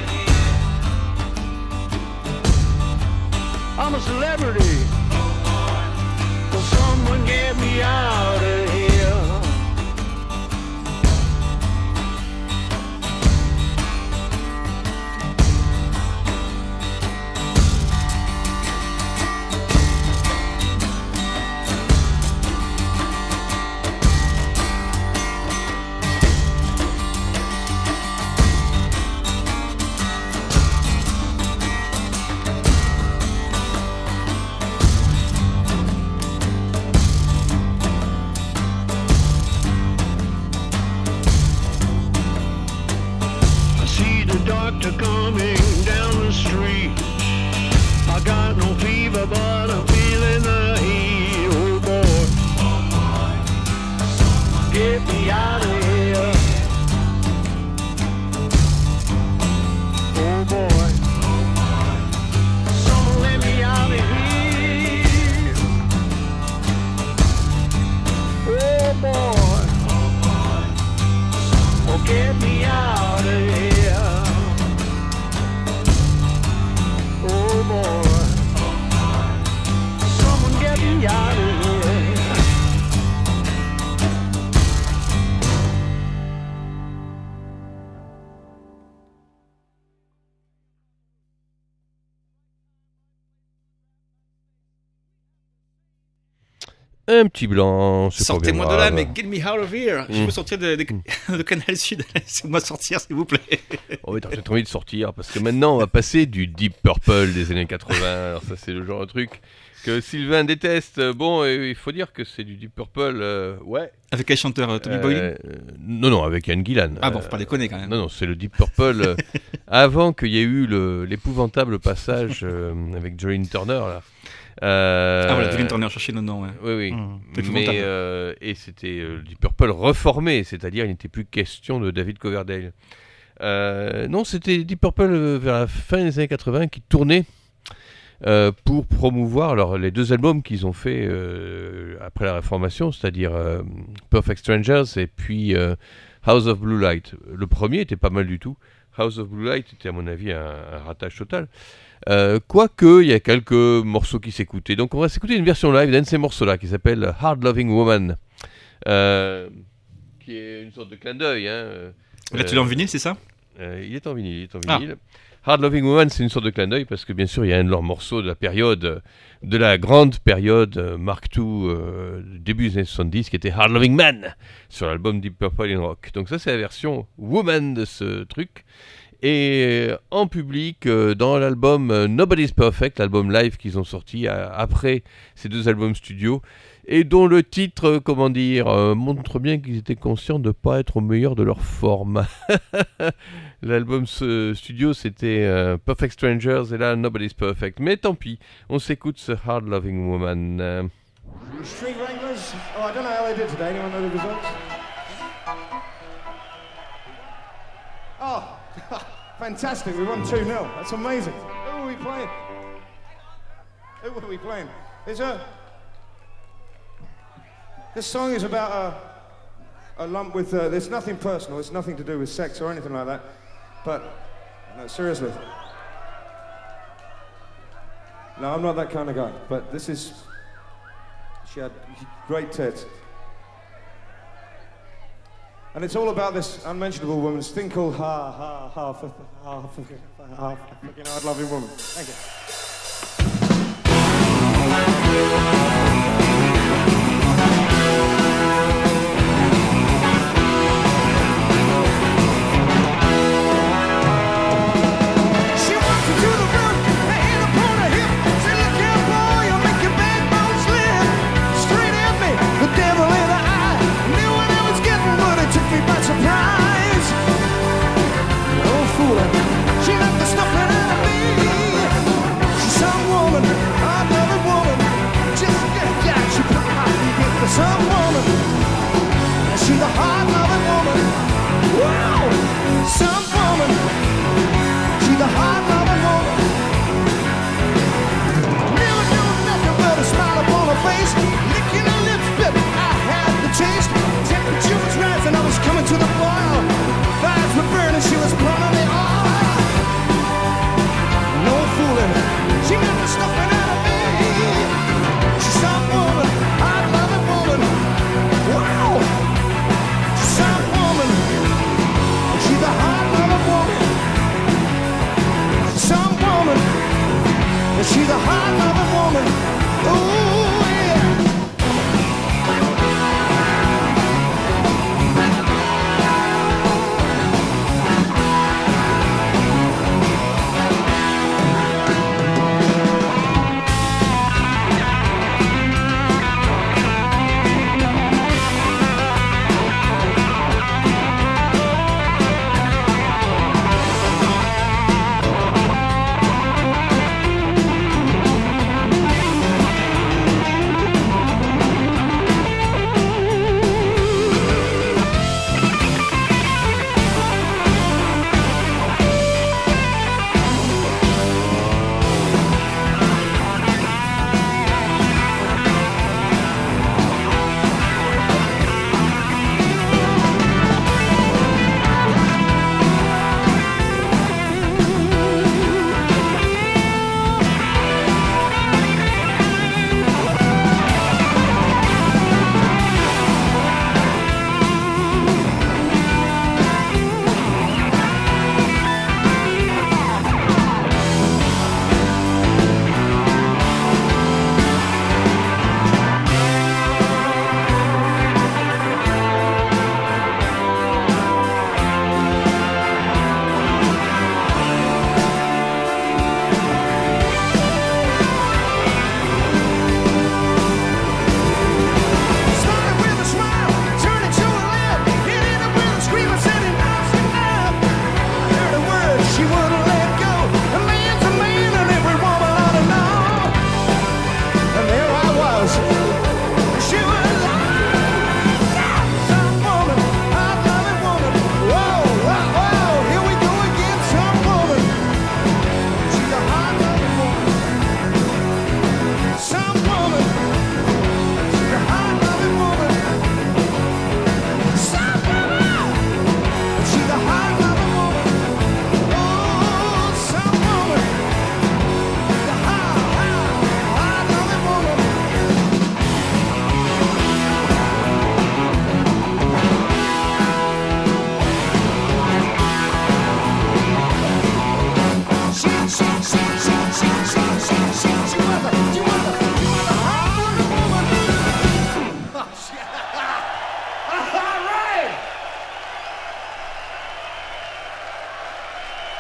Speaker 8: I'm a celebrity, will someone get me out of here? Coming down the street, I got no fever but I'm feeling the heat. Oh boy, get me out of here. Oh boy, someone let me out of here. Oh boy, oh get me out of here. Oh boy, someone get me out of here.
Speaker 4: Un petit blanc, c'est
Speaker 5: sortez-moi de là, mais get me out of here. Mm. Je veux sortir de, de, de Canal Sud. Laissez-moi sortir, s'il vous plaît.
Speaker 4: Oh, mais t'as peut-être envie de sortir, parce que maintenant, on va passer du Deep Purple des années quatre-vingts. Alors ça, c'est le genre de truc que Sylvain déteste. Bon, il faut dire que c'est du Deep Purple, euh, ouais.
Speaker 5: Avec quel chanteur, euh, Tommy
Speaker 4: euh,
Speaker 5: Boyle
Speaker 4: Non, non, avec Ian Gillan.
Speaker 5: Ah bon, faut pas déconner quand même.
Speaker 4: Non, non, c'est le Deep Purple euh, avant qu'il y ait eu le, l'épouvantable passage euh, avec Joey Turner, là. Euh,
Speaker 5: ah voilà, Joey Turner, chercher le nom. Ouais.
Speaker 4: Oui, oui.
Speaker 5: Mmh,
Speaker 4: mais euh, et c'était euh, Deep Purple reformé, c'est-à-dire il n'était plus question de David Coverdale. Euh, non, c'était Deep Purple euh, vers la fin des années quatre-vingts qui tournait euh, pour promouvoir alors, les deux albums qu'ils ont fait euh, après la Réformation, c'est-à-dire euh, Perfect Strangers et puis euh, House of Blue Light. Le premier était pas mal du tout. House of Blue Light était à mon avis un, un ratage total. Euh, Quoique, il y a quelques morceaux qui s'écoutaient. Donc on va s'écouter une version live d'un de ces morceaux-là qui s'appelle Hard Loving Woman. Euh, qui est une sorte de clin d'œil. Hein.
Speaker 5: Là, tu l'as en vinyle, c'est ça
Speaker 4: euh, Il est en vinyle. Il est en vinyle. Ah. Hard Loving Woman, c'est une sorte de clin d'œil parce que bien sûr, il y a un de leurs morceaux de la période, de la grande période Mark deux, euh, début des années soixante-dix, qui était Hard Loving Man sur l'album Deep Purple in Rock. Donc ça, c'est la version Woman de ce truc. et en public euh, dans l'album euh, Nobody's Perfect, l'album live qu'ils ont sorti euh, après ces deux albums studio, et dont le titre, euh, comment dire, euh, montre bien qu'ils étaient conscients de ne pas être au meilleur de leur forme. L'album euh, studio, c'était euh, Perfect Strangers, et là, Nobody's Perfect. Mais tant pis, on s'écoute ce Hard Loving Woman. Euh...
Speaker 9: Street Wranglers. Oh, I don't know how they did today. Anyone know the results? Oh, fantastic. We won two nil. That's amazing. Who are we playing? Who are we playing? Is a... This song is about a, a lump with... Uh, there's nothing personal. It's nothing to do with sex or anything like that. But, no, seriously. No, I'm not that kind of guy. But this is... She had great tits. And it's all about this unmentionable woman's thing called ha, ha, ha, ha, ha, ha, ha, fucking hard loving woman. Thank you. Some woman, she's a hard-loving woman. Wow! Some woman, she's a hard-loving woman. Never knew nothing but a smile upon her face, licking her lips, baby. I had the taste. Temperature was rising, I was coming to the boil. Fires were burning, she was burning me all. No fooling, she got the stuffing out of me. She's some woman, hard-loving woman. Wow! She's some woman. She's a hard-loving woman.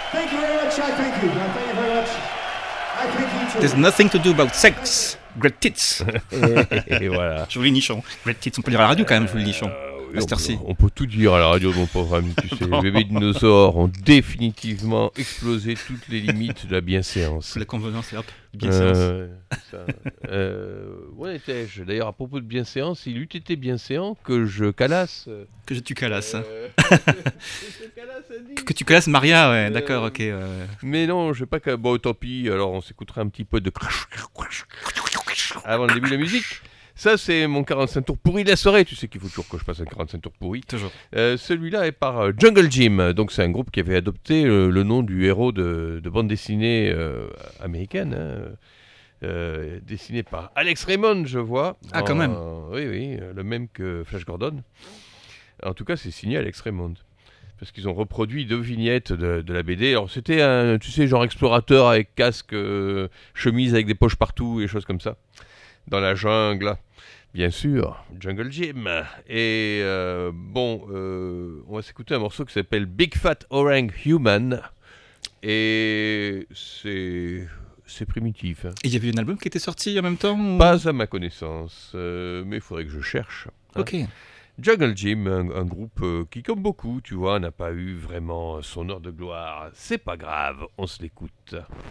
Speaker 9: Thank you very much. I thank you. I thank you very much. I thank you too.
Speaker 5: There's nothing to do about sex. Great tits.
Speaker 4: Et, et voilà.
Speaker 5: Joli nichon. Great tits, on peut le dire à la radio quand même, joli nichon.
Speaker 4: Oui, on, peut, on peut tout dire à la radio, mon pauvre ami. Tu sais,
Speaker 5: Bon.
Speaker 4: les bébés dinosaures ont définitivement explosé toutes les limites de la bienséance.
Speaker 5: La convenance, et hop, bien
Speaker 4: Euh, ça. euh, où en étais-je? D'ailleurs, à propos de bienséance, il eût été bienséant que je calasse. euh,
Speaker 5: Que tu calasses.
Speaker 4: euh, que je calasse un disque.
Speaker 5: Que tu calasses Maria, ouais,
Speaker 4: Euh,
Speaker 5: d'accord, ok. euh.
Speaker 4: Mais non, je sais pas que. Bon, tant pis, alors on s'écoutera un petit peu de. Avant le début de la musique. Ça, c'est mon quarante-cinq tours pourri de la soirée. Tu sais qu'il faut toujours que je passe un quarante-cinq tours pourri.
Speaker 5: Toujours.
Speaker 4: Euh, celui-là est par euh, Jungle Jim. Donc, c'est un groupe qui avait adopté euh, le nom du héros de, de bande dessinée euh, américaine. Hein, euh, dessiné par Alex Raymond, je vois.
Speaker 5: Ah, quand
Speaker 4: En-
Speaker 5: même.
Speaker 4: Oui, oui, euh, le même que Flash Gordon. En tout cas, c'est signé Alex Raymond. Parce qu'ils ont reproduit deux vignettes de, de la B D. Alors, c'était un, tu sais, genre explorateur avec casque, euh, chemise avec des poches partout et choses comme ça. Dans la jungle, bien sûr, Jungle Jim. Et euh, bon, euh, on va s'écouter un morceau qui s'appelle Big Fat Orang Human. Et c'est, c'est primitif. Hein.
Speaker 5: Et il y avait un album qui était sorti en même temps ou...
Speaker 4: Pas à ma connaissance, euh, mais il faudrait que je cherche. Hein.
Speaker 5: Ok.
Speaker 4: Jungle Jim, un, un groupe euh, qui, comme beaucoup, tu vois, n'a pas eu vraiment son heure de gloire. C'est pas grave, on se l'écoute.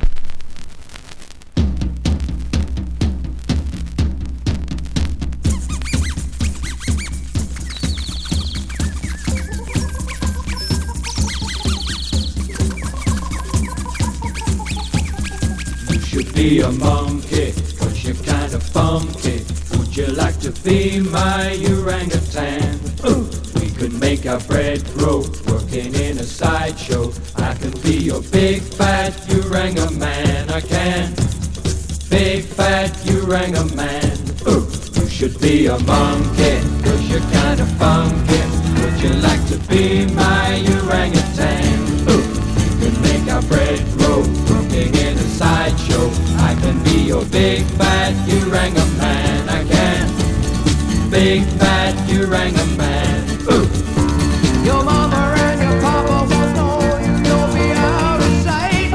Speaker 10: Should be a monkey, cause you're kind of funky. Would you like to be my orangutan? Ooh, we could make our bread grow, working in a sideshow. I can be your big fat orangutan, I can. Big fat orangutan. Ooh, you should be a monkey, cause you're kind of funky. Would you like to be my orangutan? Ooh, we could make our bread grow, working in a sideshow. I can be your big fat orangutan, I can. Big fat orangutan. Ooh.
Speaker 7: Your mama and your papa won't know you, you'll be out of sight.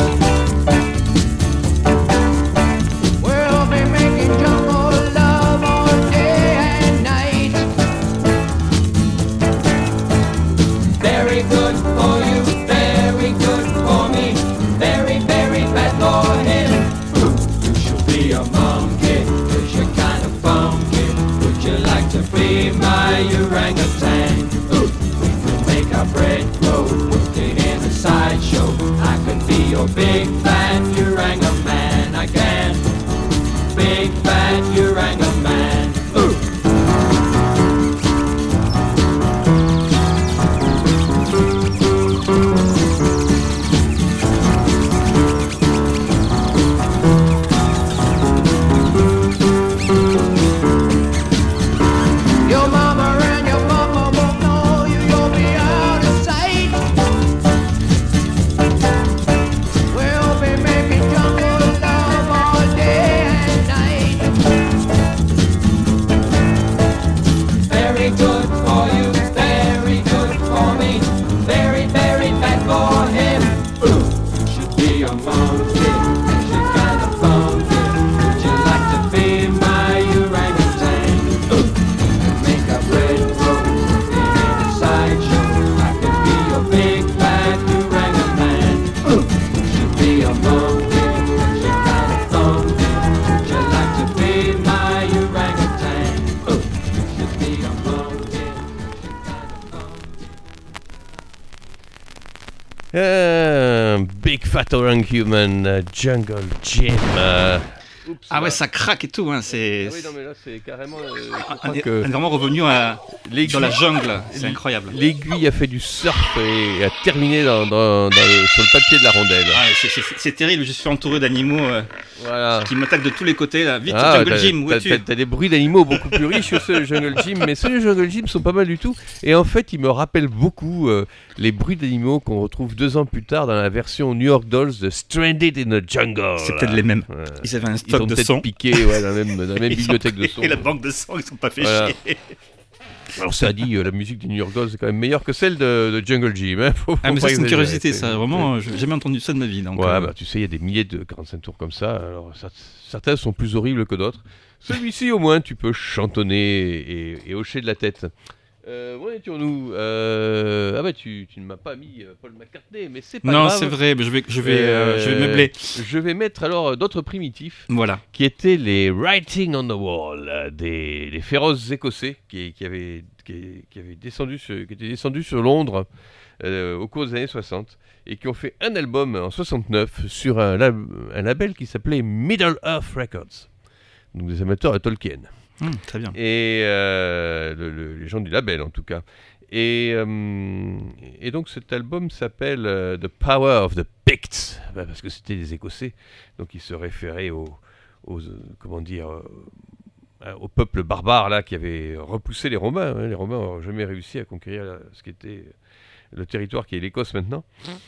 Speaker 7: We'll be making jungle love all day and night.
Speaker 10: Very good for you, very good for me, very, very bad for him. Ooh, you should be a monkey, cause you're kind of funky. Would you like to be my orangutan? Ooh, we could make our bread grow, working in a sideshow. I can be your big fat orangutan, I can. Big fat orangutan. Ooh.
Speaker 7: Your mama and your papa won't know you, you'll be out of sight. We'll be making jungle love all day and night.
Speaker 10: Very good for you, very good for me, very, very bad for him. Ooh, you should be a monkey, cause you're kind of funky. Would you like to be my orangutan? Ooh, you can make a bread grow, working in a sideshow. I can be your big fat orangutan. Ooh, you should be a monkey, cause you're kind of funky. Would you like to be my orangutan? Ooh, you should be a monkey, cause you're kind of funky.
Speaker 4: Un Big Fat Orang Human, euh, Jungle Jim. euh, oups,
Speaker 5: Ah ouais,
Speaker 4: là.
Speaker 5: ça craque et tout, hein, c'est...
Speaker 4: Ah oui, non, mais là, c'est carrément. euh, je
Speaker 5: On
Speaker 4: crois
Speaker 5: est,
Speaker 4: que
Speaker 5: on est vraiment revenu à,
Speaker 4: l'aiguille-
Speaker 5: dans la jungle, c'est incroyable.
Speaker 4: L'aiguille a fait du surf et a terminé dans, dans- dans le- sur le papier de la rondelle.
Speaker 5: Ah, c'est, c'est- c'est terrible, je suis entouré d'animaux euh,
Speaker 4: Voilà.
Speaker 5: qui m'attaquent de tous les côtés. Là. Vite,
Speaker 4: Ah,
Speaker 5: Jungle
Speaker 4: t'as-
Speaker 5: Jim, où
Speaker 4: t'as-
Speaker 5: es-tu?
Speaker 4: t'as- T'as des bruits d'animaux beaucoup plus riches que ceux de Jungle Jim, mais ceux de Jungle Jim sont pas mal du tout. Et en fait, ils me rappellent beaucoup euh, les bruits d'animaux qu'on retrouve deux ans plus tard dans la version New York Dolls de Stranded in the Jungle.
Speaker 5: C'est peut-être les mêmes.
Speaker 4: Ouais.
Speaker 5: Ils avaient un
Speaker 4: Ils
Speaker 5: stock
Speaker 4: ont
Speaker 5: de
Speaker 4: peut-être
Speaker 5: son.
Speaker 4: piqué ouais, dans la même, dans la même
Speaker 5: Ils ont
Speaker 4: bibliothèque de
Speaker 5: pris
Speaker 4: son.
Speaker 5: la banque de son, ils sont pas fait
Speaker 4: Voilà.
Speaker 5: chier.
Speaker 4: Alors ça a dit, euh, la musique des New York Dolls est quand même meilleure que celle de, de Jungle Jim. Hein. Faut, faut
Speaker 5: Ah mais
Speaker 4: pas
Speaker 5: ça c'est une
Speaker 4: exagérer,
Speaker 5: curiosité,
Speaker 4: c'est-
Speaker 5: ça. Vraiment, euh, j'ai jamais entendu ça de ma vie. Donc,
Speaker 4: Ouais,
Speaker 5: euh,
Speaker 4: bah tu sais, il y a des milliers de quarante-cinq tours comme ça. Alors cer- certains sont plus horribles que d'autres. Celui-ci, au moins, tu peux chantonner et, et hocher de la tête. Euh, où en étions-nous euh, Ah bah tu, tu ne m'as pas mis euh, Paul McCartney, mais c'est pas
Speaker 5: non,
Speaker 4: grave.
Speaker 5: c'est vrai. Mais je vais, je vais, euh, je vais
Speaker 4: Euh,
Speaker 5: meubler.
Speaker 4: Je vais mettre alors euh, d'autres primitifs.
Speaker 5: Voilà.
Speaker 4: Qui étaient les Writing on the Wall, euh, des, des féroces écossais qui, qui, avaient, qui, qui, avaient descendu sur, qui étaient descendus sur Londres euh, au cours des années soixante et qui ont fait un album en soixante-neuf sur un, lab, un label qui s'appelait Middle Earth Records, donc des amateurs de Tolkien.
Speaker 5: Mmh, très bien.
Speaker 4: Et euh, le, le, les gens du label en tout cas. Et, euh, et donc cet album s'appelle euh, The Power of the Picts, bah, parce que c'était des Écossais, donc ils se référaient aux, aux euh, comment dire, euh, au peuple barbare là qui avait repoussé les Romains. Hein. Les Romains n'ont jamais réussi à conquérir là, ce qui était le territoire qui est l'Écosse maintenant.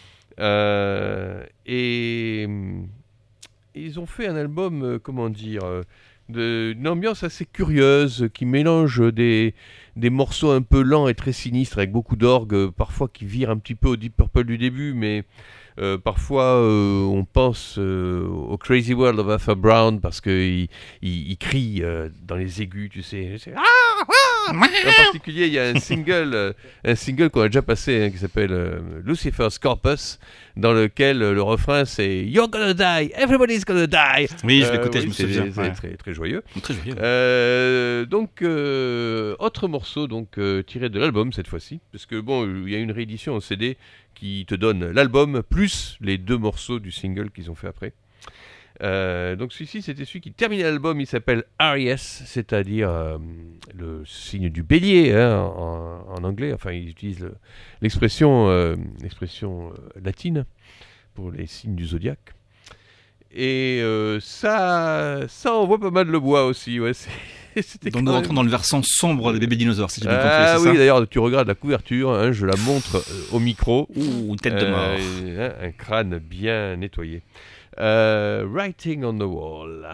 Speaker 4: Euh, et ils ont fait un album, euh, comment dire, euh, de, d'une ambiance assez curieuse qui mélange des, des morceaux un peu lents et très sinistres avec beaucoup d'orgue, euh, parfois qui virent un petit peu au Deep Purple du début, mais euh, parfois euh, on pense euh, au Crazy World of Arthur Brown parce qu'il il, il crie euh, dans les aigus, tu sais. C'est, ah, ah en particulier, il y a un single, euh, un single qu'on a déjà passé hein, qui s'appelle euh, Lucifer's Corpus, dans lequel euh, le refrain c'est You're gonna die, everybody's gonna die.
Speaker 5: Oui, je l'écoutais, je me
Speaker 4: c'est,
Speaker 5: souviens.
Speaker 4: C'est,
Speaker 5: Ouais.
Speaker 4: c'est très, très joyeux.
Speaker 5: Très joyeux.
Speaker 4: Euh, donc, euh, autre morceau donc euh, tiré de l'album cette fois-ci, parce que bon, il y a une réédition en C D qui te donne l'album plus les deux morceaux du single qu'ils ont fait après. Euh, donc celui-ci, c'était celui qui terminait l'album, il s'appelle R E S, c'est-à-dire euh, le signe du bélier hein, en, en anglais, enfin ils utilisent le, l'expression, euh, l'expression euh, latine pour les signes du zodiaque. Et euh, ça, ça envoie pas mal le bois aussi, ouais. C'est, c'était
Speaker 5: Donc
Speaker 4: quand
Speaker 5: nous
Speaker 4: même-
Speaker 5: rentrons dans le versant sombre des bébés dinosaures, si j'ai bien
Speaker 4: Ah
Speaker 5: compris, c'est
Speaker 4: oui,
Speaker 5: ça
Speaker 4: d'ailleurs, tu regardes la couverture, hein, je la montre euh, au micro.
Speaker 5: Ouh, tête de mort.
Speaker 4: Euh, hein, un crâne bien nettoyé. Euh, Writing on the Wall.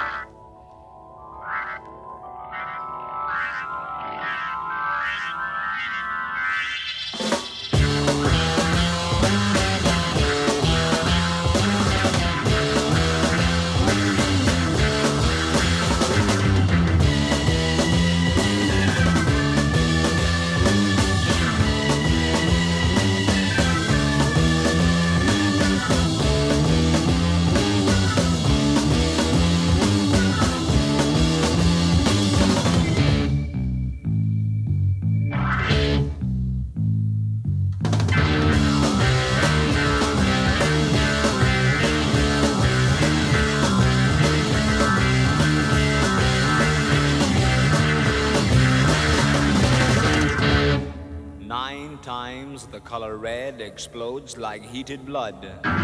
Speaker 11: Nine times the color red explodes like heated blood.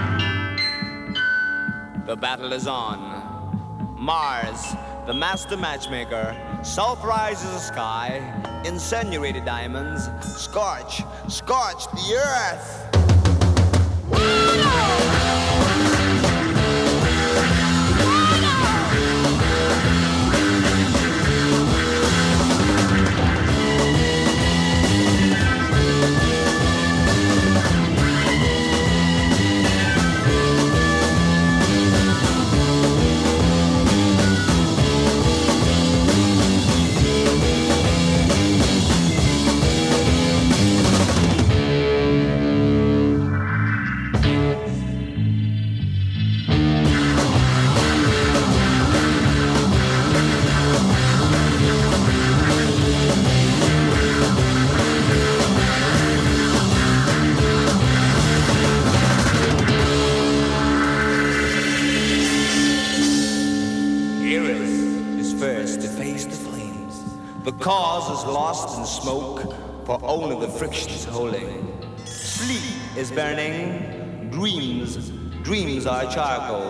Speaker 11: The battle is on. Mars, the master matchmaker, sulfurizes the sky, insinuated diamonds, scorch, scorch the earth. Eris is first to face the flames. The cause is lost in smoke, for only the friction's holding. Sleep is burning, dreams, dreams are charcoal.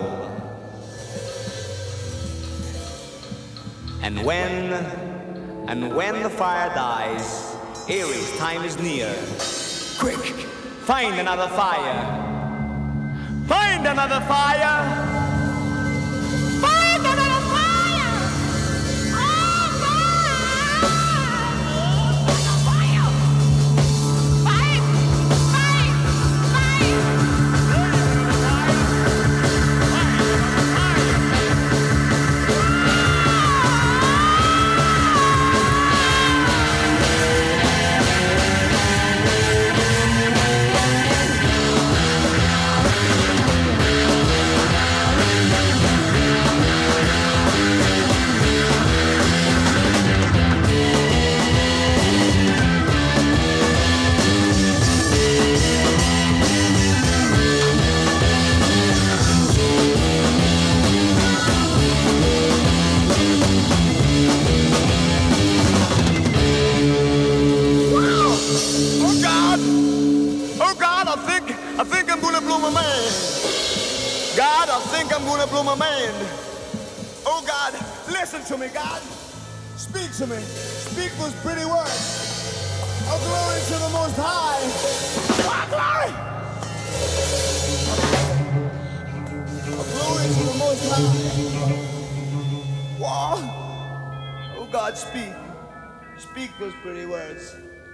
Speaker 11: And when, and when the fire dies, Ares, time is near. Quick, find another fire. Find another fire. Find another fire. Oh, I think I'm gonna blow my mind. Oh God, listen to me, God. Speak to me. Speak those pretty words. Oh, glory to the Most High. Oh, glory. Oh, glory to the Most High. Wow. Oh God, speak. Speak those pretty words.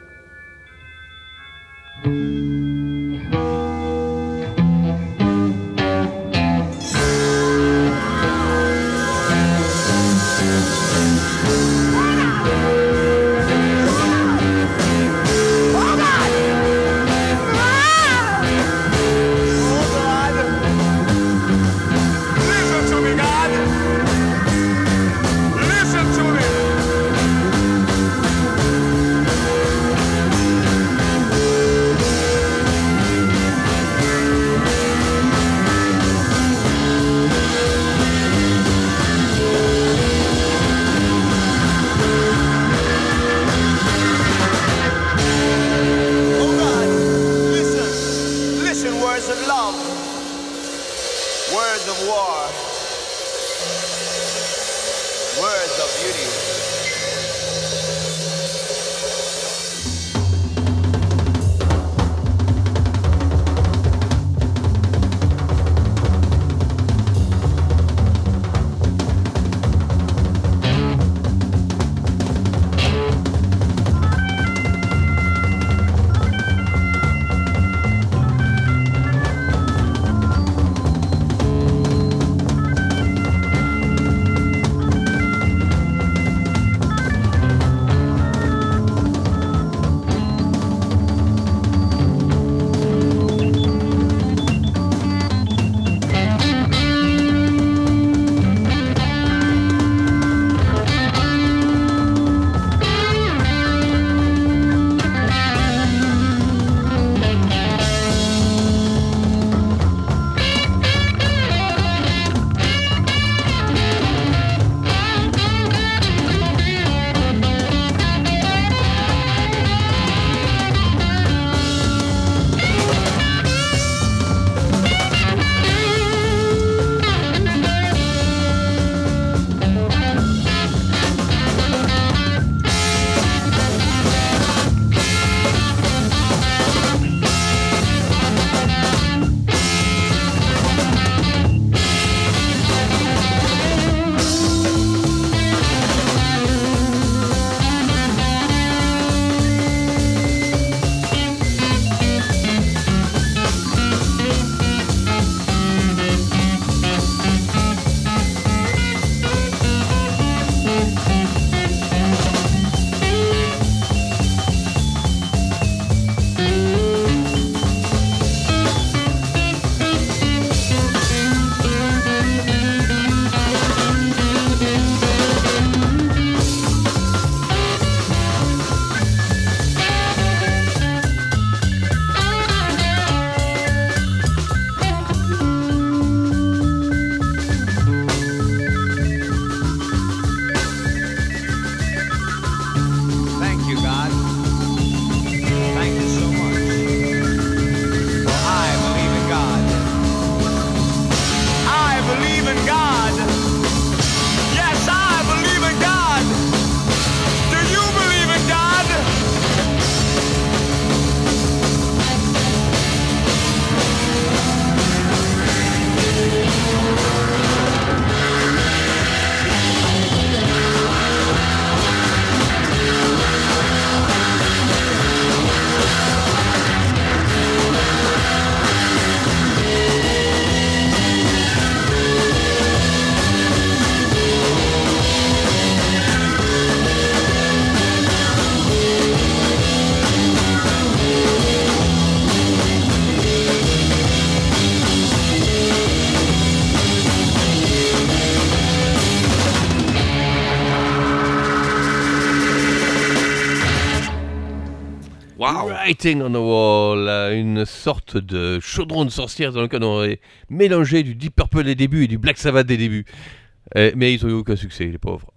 Speaker 4: Wow. Writing on the Wall, une sorte de chaudron de sorcière dans lequel on aurait mélangé du Deep Purple des débuts et du Black Sabbath des débuts. Eh, mais ils n'ont eu aucun succès, les pauvres.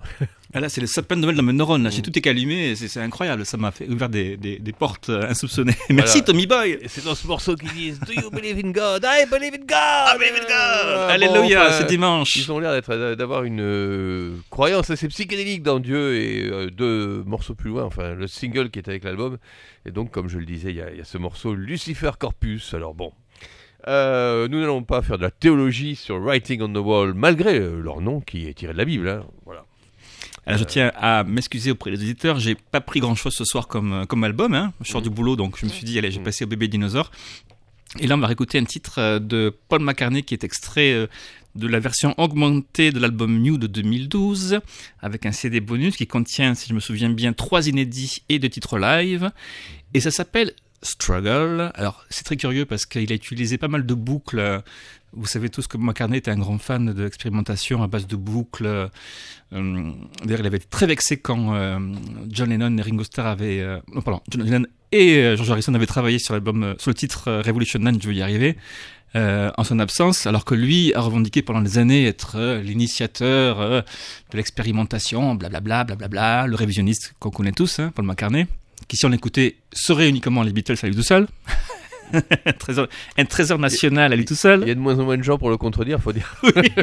Speaker 5: Ah là, c'est le sapin de Noël dans mes neurones. Là, j'ai tout est allumé. C'est, c'est incroyable. Ça m'a fait ouvert des, des, des portes euh, insoupçonnées. Merci,
Speaker 4: Voilà.
Speaker 5: Tommy Boy.
Speaker 4: Et c'est dans ce morceau qu'ils disent Do you believe in God? I believe in God!
Speaker 5: I believe in God!
Speaker 4: Ah,
Speaker 5: Alléluia,
Speaker 4: bon, enfin,
Speaker 5: c'est dimanche.
Speaker 4: Ils ont l'air d'être, d'avoir une euh, croyance assez psychédélique dans Dieu et euh, deux morceaux plus loin, enfin le single qui est avec l'album. Et donc, comme je le disais, il y, a- il y a ce morceau Lucifer Corpus. Alors bon. Euh, nous n'allons pas faire de la théologie sur Writing on the Wall, malgré euh, leur nom qui est tiré de la Bible. Hein. Voilà.
Speaker 5: Alors, je tiens à m'excuser auprès des auditeurs. J'ai pas pris grand chose ce soir comme, comme album. Hein. Je sors du boulot, donc je me suis dit, allez, j'ai passé au bébé dinosaure. Et là, on va réécouter un titre euh, de Paul McCartney qui est extrait euh, de la version augmentée de l'album New de deux mille douze, avec un C D bonus qui contient, si je me souviens bien, trois inédits et deux titres live. Et ça s'appelle Struggle. Alors, c'est très curieux parce qu'il a utilisé pas mal de boucles. Vous savez tous que McCartney était un grand fan de l'expérimentation à base de boucles. Euh, d'ailleurs, il avait été très vexé quand euh, John Lennon et Ringo Starr avaient... Euh, non, pardon, John Lennon et euh, George Harrison avaient travaillé sur l'album, euh, sur le titre euh, Revolution nine, je veux y arriver, euh, en son absence, alors que lui a revendiqué pendant des années être euh, l'initiateur euh, de l'expérimentation, blablabla, blablabla, le révisionniste qu'on connaît tous, hein, Paul McCartney, qui, si on l'écoutait, serait uniquement les Beatles à lui tout seul. un, trésor, un trésor national à lui tout seul.
Speaker 4: Il y a de moins en moins de gens pour le contredire, faut dire.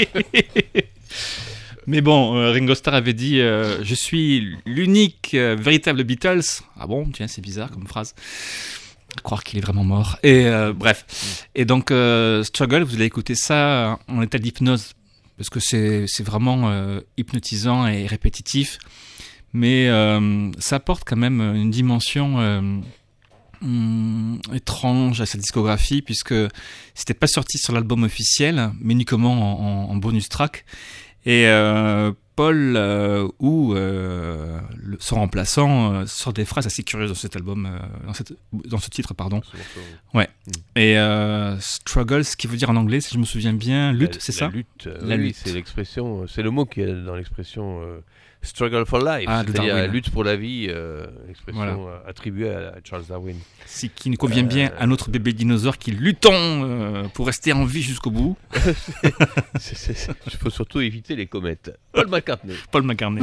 Speaker 5: Mais bon, euh, Ringo Starr avait dit euh, je suis l'unique euh, véritable Beatles. Ah bon, tiens, c'est bizarre comme phrase. Croire qu'il est vraiment mort. Et euh, bref. Et donc, euh, Struggle, vous allez écouter ça en état d'hypnose. Parce que c'est, c'est vraiment euh, hypnotisant et répétitif. Mais euh, ça apporte quand même une dimension euh, hum, étrange à sa discographie, puisque c'était pas sorti sur l'album officiel, mais uniquement en, en, en bonus track. Et euh, Paul euh, ou euh, le, son remplaçant euh, sort des phrases assez curieuses dans cet album, euh, dans, cette, dans ce titre, pardon.
Speaker 4: Ce morceau,
Speaker 5: Ouais.
Speaker 4: Mm.
Speaker 5: Et euh, struggle, ce qui veut dire en anglais, si je me souviens bien, lutte,
Speaker 4: La-
Speaker 5: c'est
Speaker 4: la
Speaker 5: ça
Speaker 4: lutte, euh,
Speaker 5: La
Speaker 4: oui,
Speaker 5: lutte.
Speaker 4: c'est l'expression, c'est le mot qui est dans l'expression euh, struggle for life,
Speaker 5: Ah, de
Speaker 4: c'est-à-dire la
Speaker 5: Darwin.
Speaker 4: lutte pour la vie, euh, expression
Speaker 5: Voilà.
Speaker 4: euh, attribuée à, à Charles Darwin.
Speaker 5: Ce qui nous convient
Speaker 4: Euh,
Speaker 5: bien à notre bébé dinosaure qui luttons euh, pour rester en vie jusqu'au bout.
Speaker 4: C'est- c'est- c'est- Il faut surtout éviter les comètes. Paul McCartney.
Speaker 5: Paul McCartney.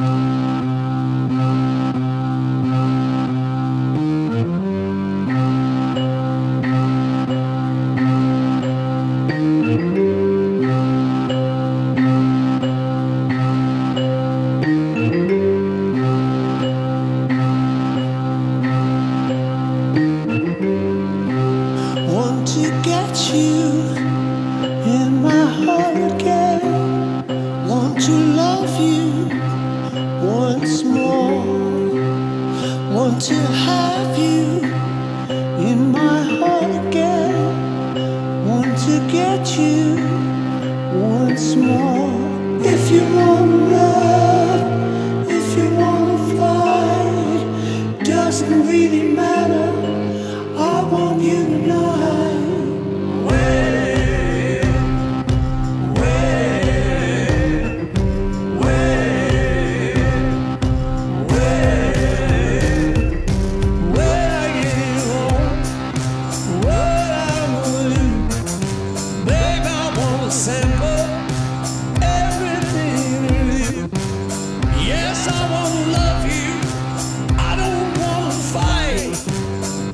Speaker 9: Want to get you in my heart again. Want to love you once more. Want to have you in my heart again. Want to get you once more. If you want love, if you want to fly, doesn't really matter. I want you tonight. Where, where, where, where, where are you? Where am you? Babe, I wanna sample everything in you. Yes, I wanna love you. I don't wanna fight.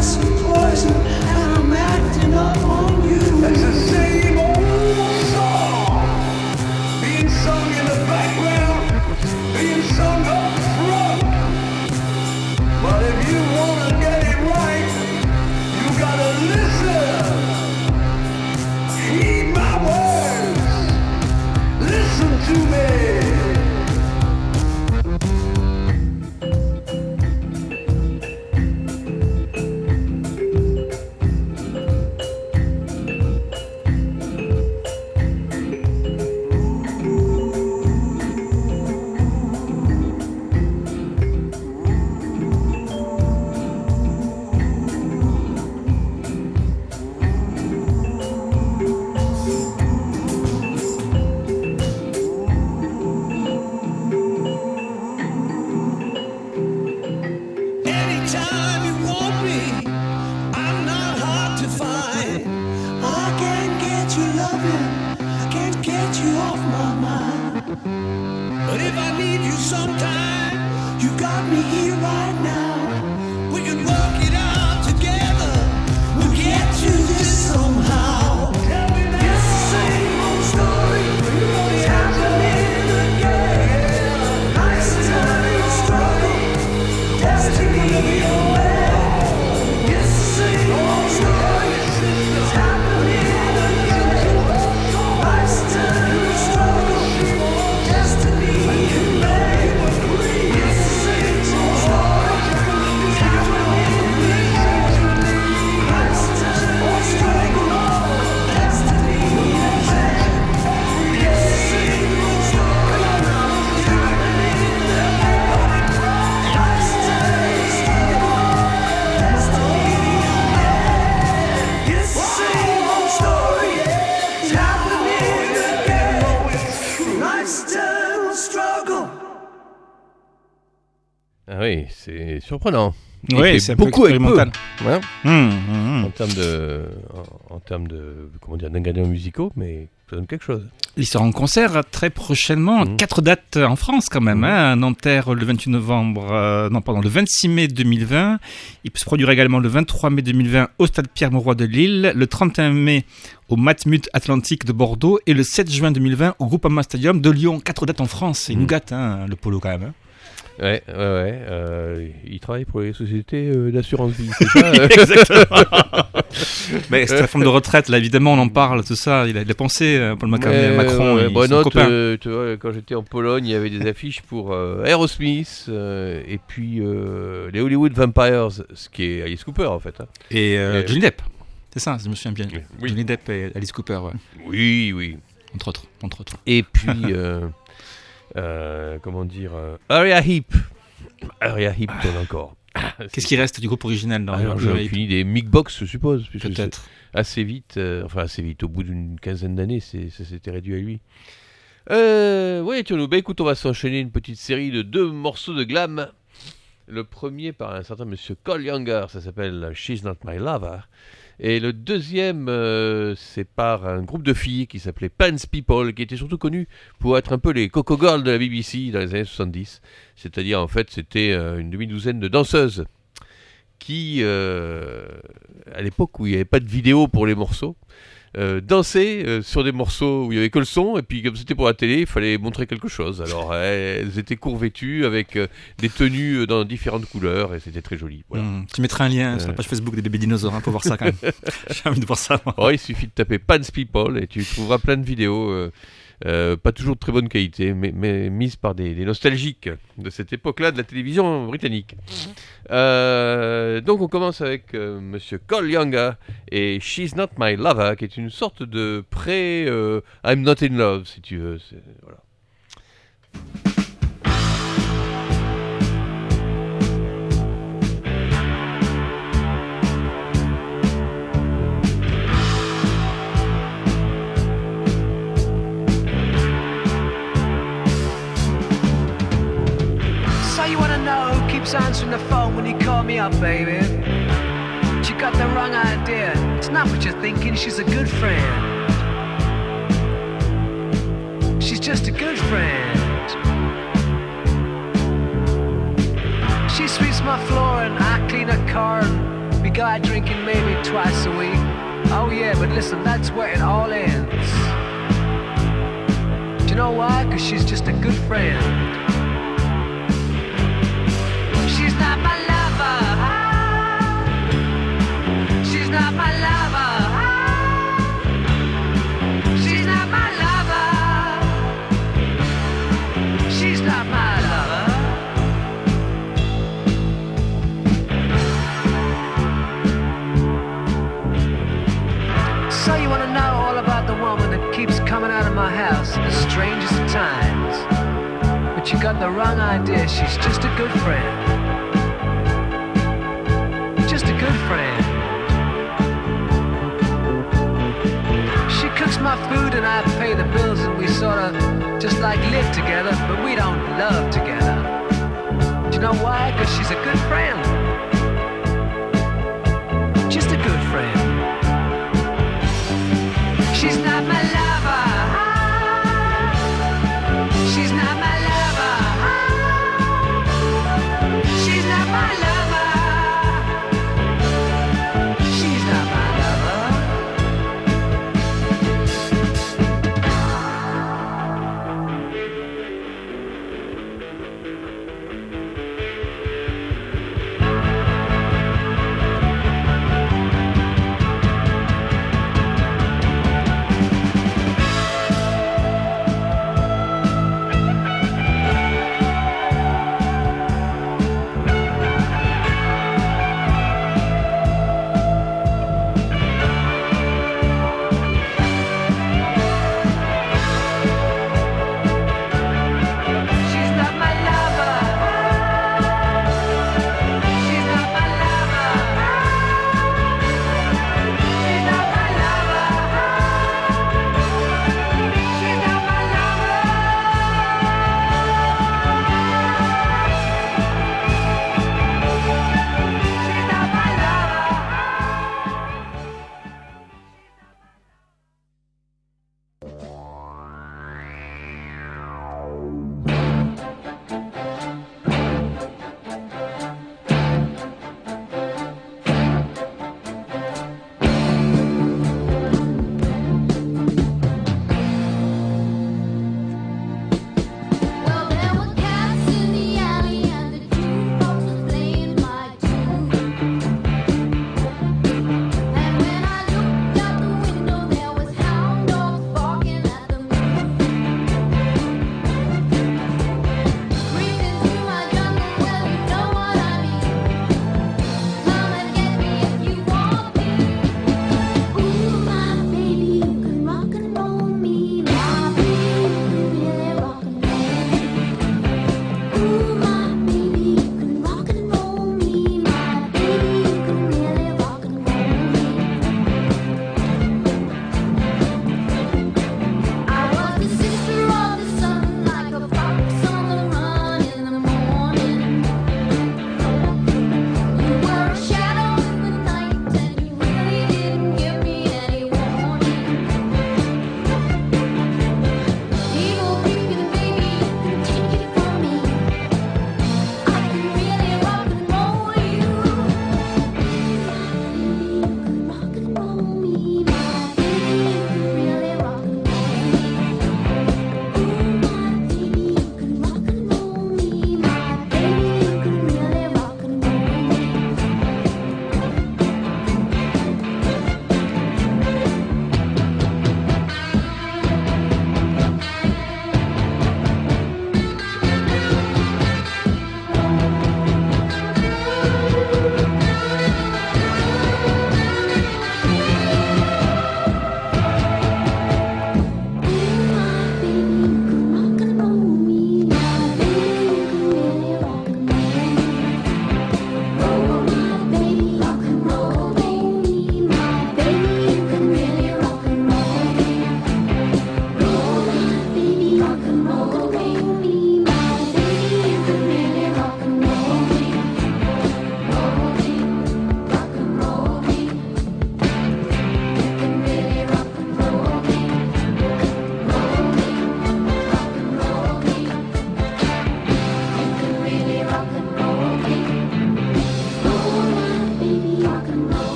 Speaker 9: glass of poison, and I'm acting up on you.
Speaker 8: It's the same old song, being sung in the background, being sung up front. But if you wanna get it right, you gotta listen. Heed my words. Listen to me.
Speaker 9: Anytime you want me, I'm not hard to find. I can't get you loving, I can't get you off my mind. But if I need you sometime, you got me here right now. We can work it out together, we'll get to this somehow. Tell me that it's the same old story, it's happening again. Nice time struggle, destiny away. It's the same old story, it's happening again. Nice time struggle, destiny away. It's the same old story, it's happening again. Nice time struggle, destiny away. It's the same old story, it's happening again. Nice time struggle, destiny away. It's the same old story, it's happening again. Lifestyle struggle.
Speaker 4: Ah oui, c'est surprenant.
Speaker 5: Oui,
Speaker 4: Et
Speaker 5: c'est un peu
Speaker 4: beaucoup avec peu,
Speaker 5: expérimental.
Speaker 4: hein,
Speaker 5: Hum, hum, hum.
Speaker 4: en termes de, en, en termes de, comment dire, d'ingrédients musicaux, mais ça donne quelque chose.
Speaker 5: Il sera en concert très prochainement,
Speaker 4: Mhm.
Speaker 5: quatre dates en France quand même,
Speaker 4: Mhm.
Speaker 5: hein, à Nanterre le vingt-huit novembre, euh, non pardon, le vingt-six mai deux mille vingt. Il se produira également le vingt-trois mai deux mille vingt au Stade Pierre-Mauroy de Lille, le trente et un mai au Matmut Atlantique de Bordeaux et le sept juin deux mille vingt au Groupama Stadium de Lyon. Quatre dates en France, il
Speaker 4: Mhm.
Speaker 5: nous gâte hein, le polo quand même. Hein.
Speaker 4: Ouais, ouais, ouais. Euh, il travaille pour les sociétés euh, d'assurance vie, c'est ça euh
Speaker 5: Exactement. Mais c'est la forme de retraite, là évidemment on en parle, tout ça. Il a, il a pensé, euh, Paul McCartney,
Speaker 4: Ouais,
Speaker 5: Macron,
Speaker 4: ouais,
Speaker 5: ils
Speaker 4: bonne
Speaker 5: sont
Speaker 4: note,
Speaker 5: copains.
Speaker 4: euh, tu vois, quand j'étais en Pologne, il y avait des affiches pour euh, Aerosmith euh, et puis euh, les Hollywood Vampires, ce qui est Alice Cooper en fait. Hein.
Speaker 5: Et euh,
Speaker 4: Et-
Speaker 5: Johnny Depp, c'est ça, je me souviens bien.
Speaker 4: Oui.
Speaker 5: Johnny Depp et Alice Cooper, ouais.
Speaker 4: Oui, oui.
Speaker 5: Entre autres, entre autres.
Speaker 4: Et puis, euh, euh, comment dire, euh, Uriah Heep. Uriah Heep tourne encore.
Speaker 5: Qu'est-ce qui reste du groupe original dans
Speaker 4: Alors,
Speaker 5: le
Speaker 4: j'ai
Speaker 5: jeu
Speaker 4: aucune idée. Mick Box, je suppose. puisque
Speaker 5: Peut-être.
Speaker 4: c'est Assez vite, euh, enfin assez vite, au bout d'une quinzaine d'années, c'est, ça s'était réduit à lui. Euh, oui, tu nous. Bah écoute, on va s'enchaîner une petite série de deux morceaux de glam. Le premier par un certain monsieur Cole Younger, ça s'appelle She's Not My Lover. Et le deuxième, euh, c'est par un groupe de filles qui s'appelait Pants People, qui était surtout connu pour être un peu les Coco Girls de la B B C dans les années soixante-dix. C'est-à-dire, en fait, c'était euh, une demi-douzaine de danseuses qui, euh, à l'époque où il n'y avait pas de vidéo pour les morceaux, euh, dansaient euh, sur des morceaux où il n'y avait que le son, et puis comme c'était pour la télé, il fallait montrer quelque chose. Alors, elles étaient court-vêtues avec euh, des tenues dans différentes couleurs, et c'était très joli. Voilà.
Speaker 5: Mmh. Tu mettras un lien sur la page Facebook des bébés dinosaures hein, pour voir ça quand même. J'ai envie de voir ça. Moi.
Speaker 4: Oh, il suffit de taper Pants People et tu trouveras plein de vidéos, euh, euh, pas toujours de très bonne qualité, mais, mais mises par des, des nostalgiques de cette époque-là de la télévision britannique. Euh, donc on commence avec euh, Monsieur Cole Younger et She's Not My Lover, qui est une sorte de pré euh, I'm Not In Love, si tu veux. C'est, voilà.
Speaker 12: So you wanna know who keeps answering the phone when you call me up, baby? But you got the wrong idea. It's not what you're thinking, she's a good friend. She's just a good friend. She sweeps my floor and I clean her car and we go out drinking maybe twice a week. Oh yeah, but listen, that's where it all ends. Do you know why? Cause she's just a good friend. She's not my lover. She's not my lover. She's not my lover. She's not my lover. So you want to know all about the woman that keeps coming out of my house at the strangest of times. But you got the wrong idea. She's just a good friend. Just a good friend. She cooks my food and I pay the bills, and we sort of just like live together, but we don't love together. Do you know why? Because she's a good friend. Just a good friend. She's not my lover. She's not my lover. She's not my lover. She's not my lover.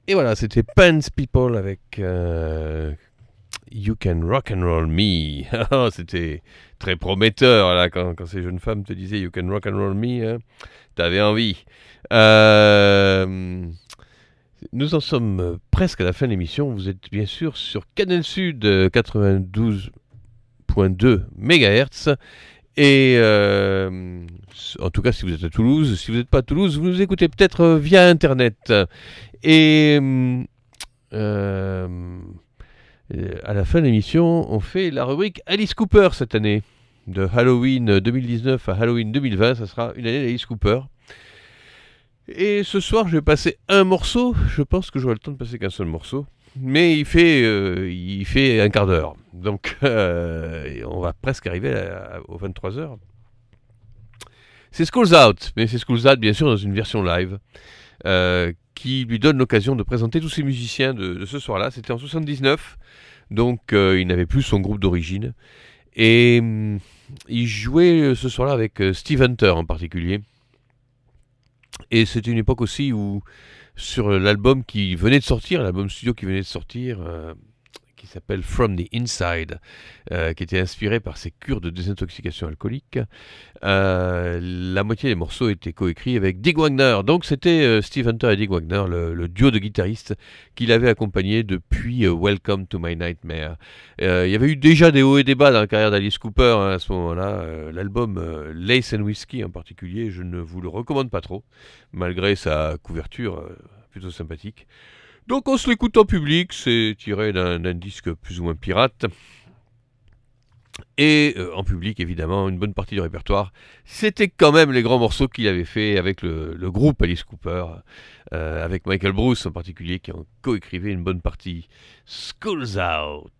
Speaker 4: Et voilà, c'était Pants People avec euh, You Can Rock and Roll Me. C'était très prometteur là quand, quand ces jeunes femmes te disaient You Can Rock and Roll Me, hein, t'avais envie. Euh, nous en sommes presque à la fin de l'émission. Vous êtes bien sûr sur Canal Sud quatre-vingt-douze virgule deux mégahertz. Et euh, en tout cas, si vous êtes à Toulouse, si vous n'êtes pas à Toulouse, vous nous écoutez peut-être via Internet. Et euh, à la fin de l'émission, on fait la rubrique Alice Cooper cette année. De Halloween deux mille dix-neuf à Halloween deux mille vingt, ça sera une année d'Alice Cooper. Et ce soir, je vais passer un morceau. Je pense que j'aurai le temps de passer qu'un seul morceau. Mais il fait, euh, il fait un quart d'heure. Donc, euh, on va presque arriver à, à, aux vingt-trois heures. C'est School's Out. Mais c'est School's Out, bien sûr, dans une version live. Euh, qui lui donne l'occasion de présenter tous ces musiciens de, de ce soir-là. C'était en soixante-dix-neuf. Donc, euh, il n'avait plus son groupe d'origine. Et hum, il jouait ce soir-là avec euh, Steve Hunter en particulier. Et c'était une époque aussi où, sur l'album qui venait de sortir, l'album studio qui venait de sortir, euh, qui s'appelle From the Inside, euh, qui était inspiré par ses cures de désintoxication alcoolique, euh, la moitié des morceaux étaient coécrits avec Dick Wagner. Donc c'était euh, Steve Hunter et Dick Wagner, le, le duo de guitaristes qu'il avait accompagné depuis euh, Welcome to My Nightmare. Euh, il y avait eu déjà des hauts et des bas dans la carrière d'Alice Cooper, hein, à ce moment-là. Euh, l'album euh, Lace and Whiskey en particulier, je ne vous le recommande pas trop, malgré sa couverture euh, plutôt sympathique. Donc on se l'écoute en public, c'est tiré d'un, d'un disque plus ou moins pirate. Et euh, en public, évidemment, une bonne partie du répertoire, c'était quand même les grands morceaux qu'il avait fait avec le, le groupe Alice Cooper, euh, avec Michael Bruce en particulier, qui en coécrivait une bonne partie. School's Out.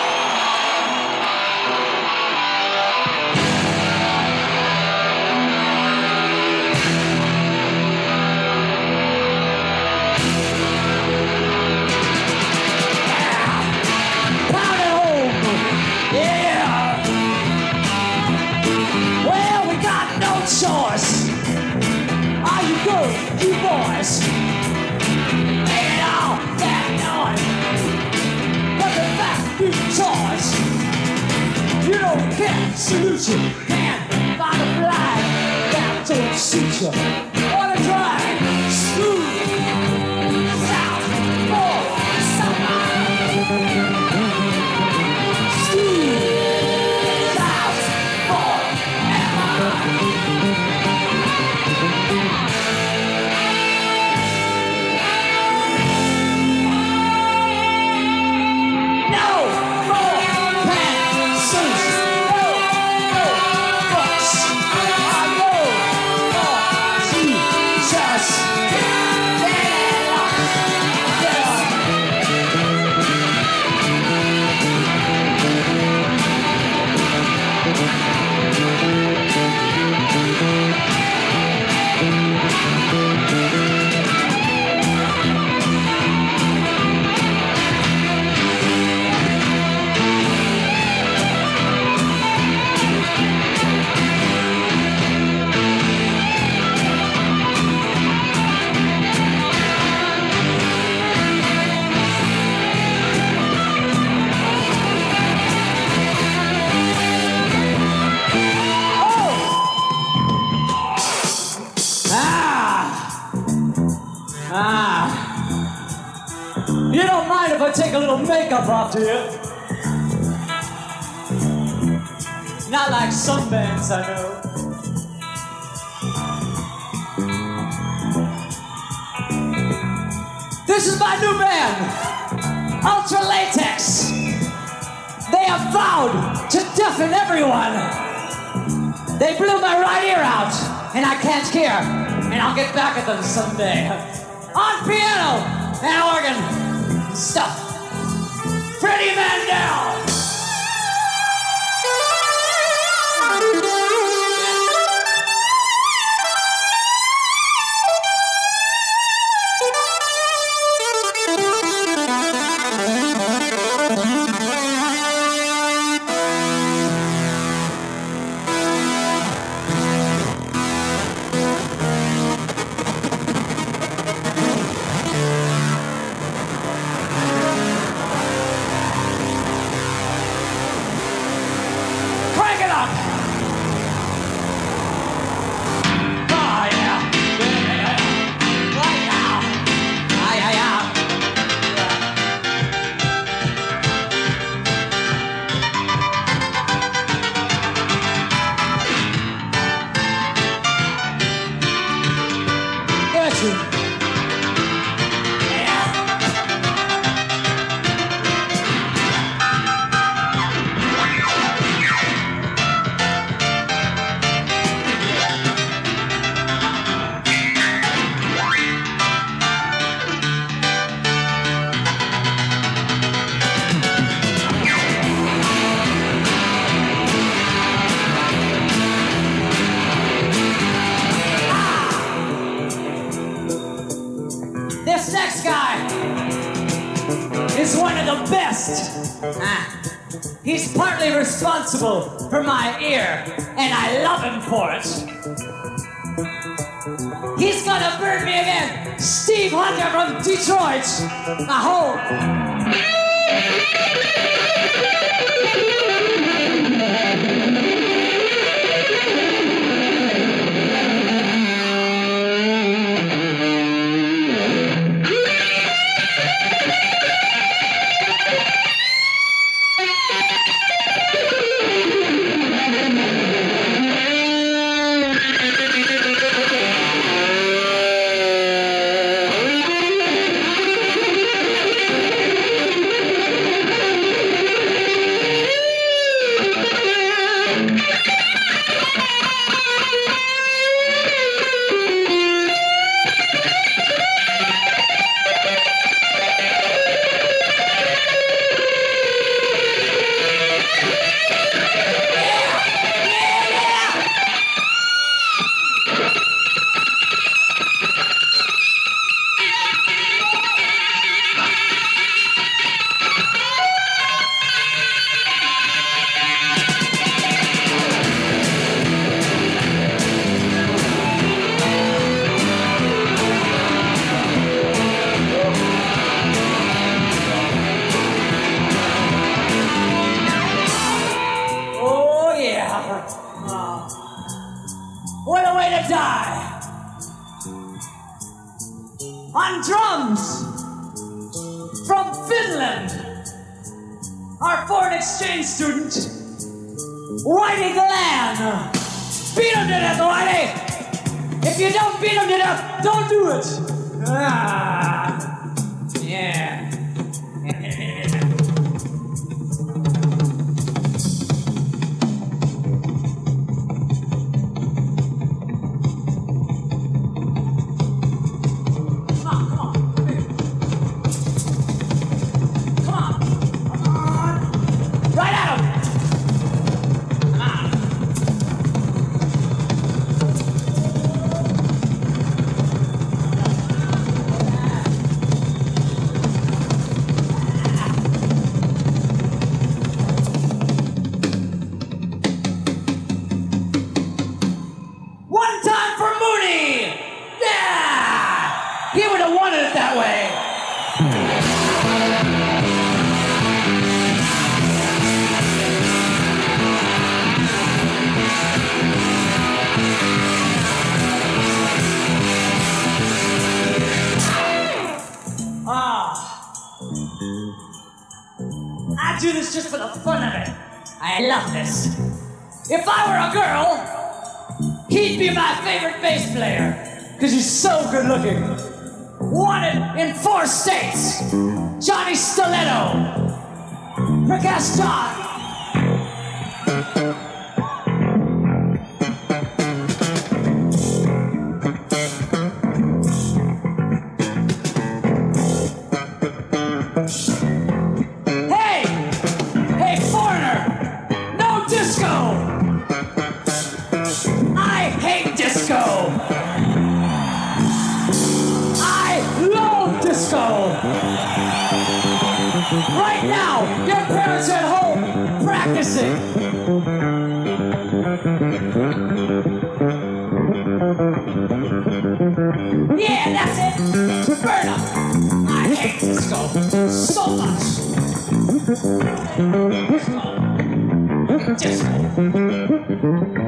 Speaker 1: Choice. Are you good, you boys? Ain't all that noise. Nothing back, you choice. You don't care, salute you. Can't find a flag down to the suture. Wanna drive smooth, south, north, summer. If I take a little makeup off to you. Not like some bands I know. This is my new band, Ultra Latex. They have vowed to deafen everyone. They blew my right ear out, and I can't hear. And I'll get back at them someday. On piano and organ. Stuff. Freddie Mandel.
Speaker 13: pianist. Ah. He's partly responsible for my ear, and I love him for it. He's gonna burn me again. Steve Hunter from Detroit. I hope. On drums, from Finland, our foreign exchange student, Whitey Glenn. Beat him to death, Whitey! If you don't beat him to death, don't do it! Ah, yeah. I do this just for the fun of it. I love this. If I were a girl, he'd be my favorite bass player, because he's so good looking. Wanted in four states. Johnny Stiletto. Rick Aston. Right now, your parents at home practicing. Yeah, that's it. Burn up. I hate disco so much. Disco. Disco.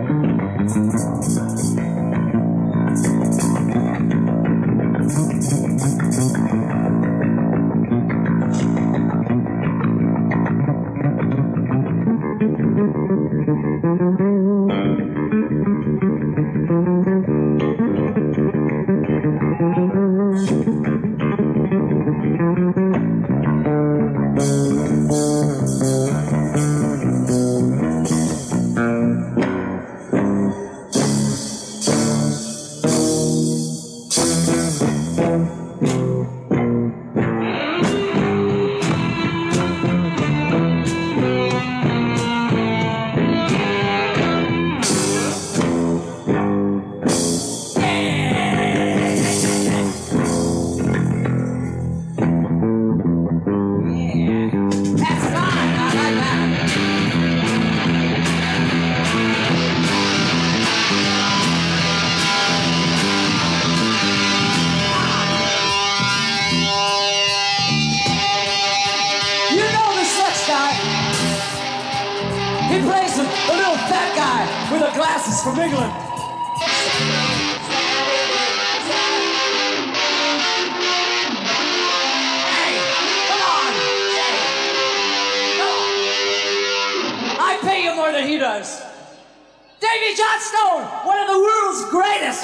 Speaker 13: The little fat guy with the glasses from England. Hey, come on. I pay you more than he does. Davy Johnstone, one of the world's greatest.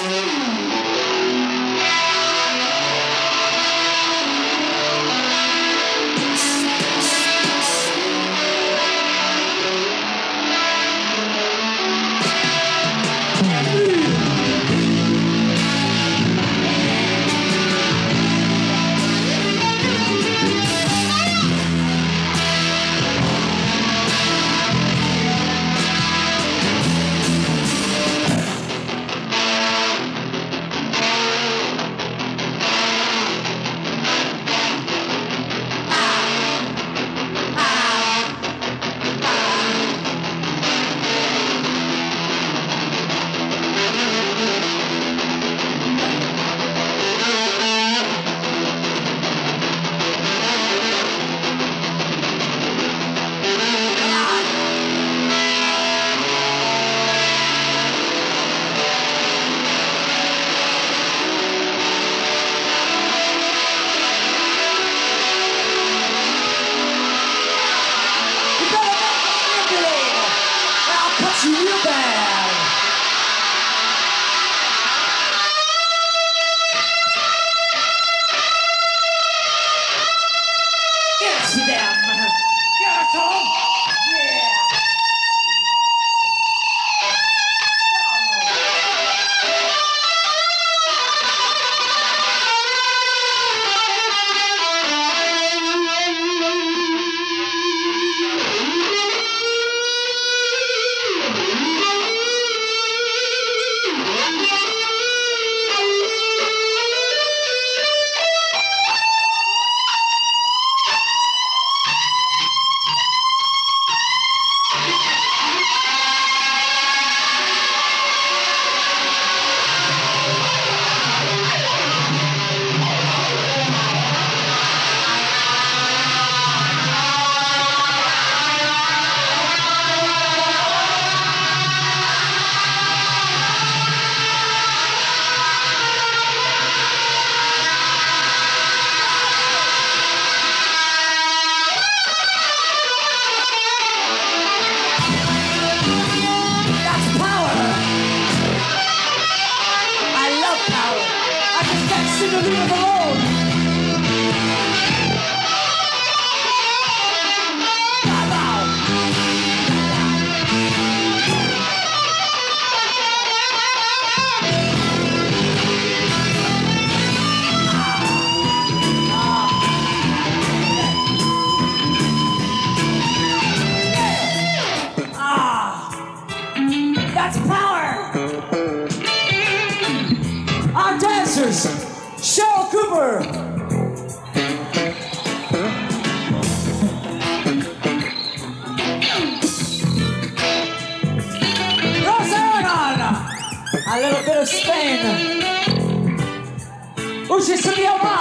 Speaker 13: Cheryl Cooper. Rosa Aragon. A little bit of Spain. Uchi Suyama.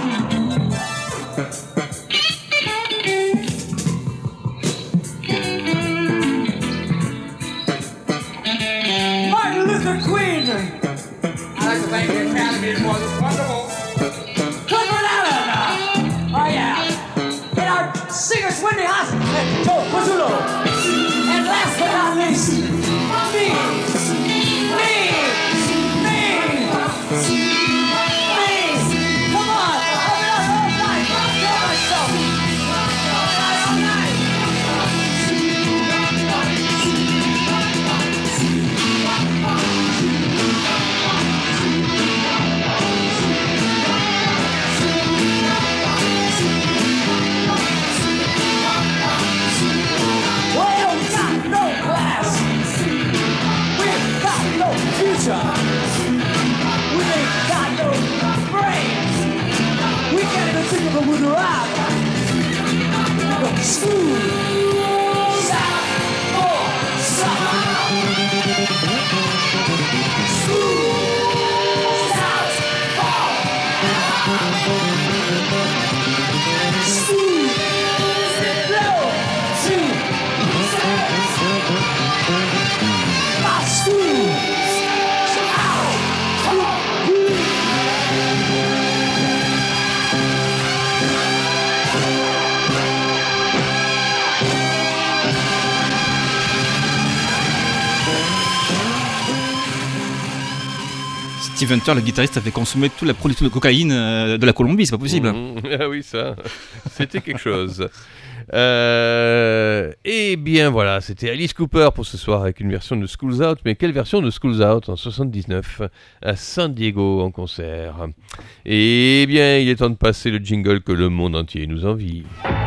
Speaker 13: Martin Luther Queen.
Speaker 14: I'd like to thank the Academy for this wonderful.
Speaker 13: Clifford Allen. Oh yeah. And our singers Wendy Hoskin and Joe Pazzulo. And last but not least, me. Me. Me. Me. Come on. I've been out all night. I'll kill myself. All night, all night. Whoa!
Speaker 5: Steve Hunter, le guitariste, avait consommé toute la production de cocaïne euh, de la Colombie, c'est pas possible.
Speaker 4: Mmh. Ah oui, ça, c'était quelque chose. Euh, et bien voilà, c'était Alice Cooper pour ce soir avec une version de Schools Out. Mais quelle version de Schools Out en soixante-dix-neuf à San Diego en concert. Et bien, il est temps de passer le jingle que le monde entier nous envie.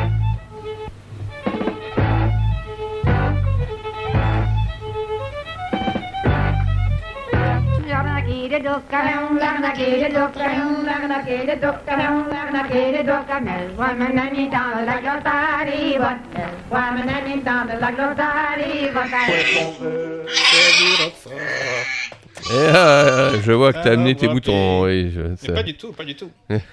Speaker 4: Et ah, je vois que tu as amené tes moutons. Oui, je,
Speaker 5: Mais pas du tout, pas du tout.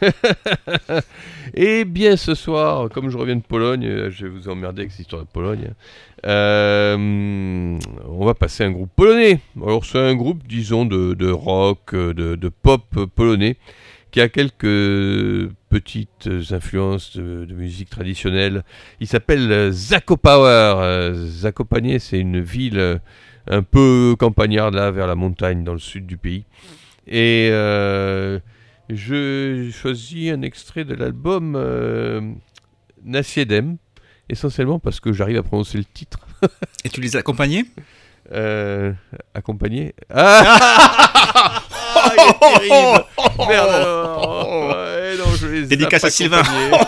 Speaker 4: Et bien ce soir, comme je reviens de Pologne, je vais vous emmerder avec cette histoire de Pologne. Euh, on va passer à un groupe polonais. Alors c'est un groupe, disons, de, de rock, de, de pop polonais, qui a quelques petites influences de, de musique traditionnelle. Il s'appelle Zakopane. Zakopane, c'est une ville un peu campagnarde là, vers la montagne, dans le sud du pays. Et euh, je choisis un extrait de l'album euh, Nasiedem, essentiellement parce que j'arrive à prononcer le titre.
Speaker 5: Et tu les as accompagnés
Speaker 4: euh, Accompagnés Ah, ah il est terrible. Merde alors. Ouais, non, je les ai
Speaker 5: Dédicace
Speaker 4: pas
Speaker 5: à Sylvain.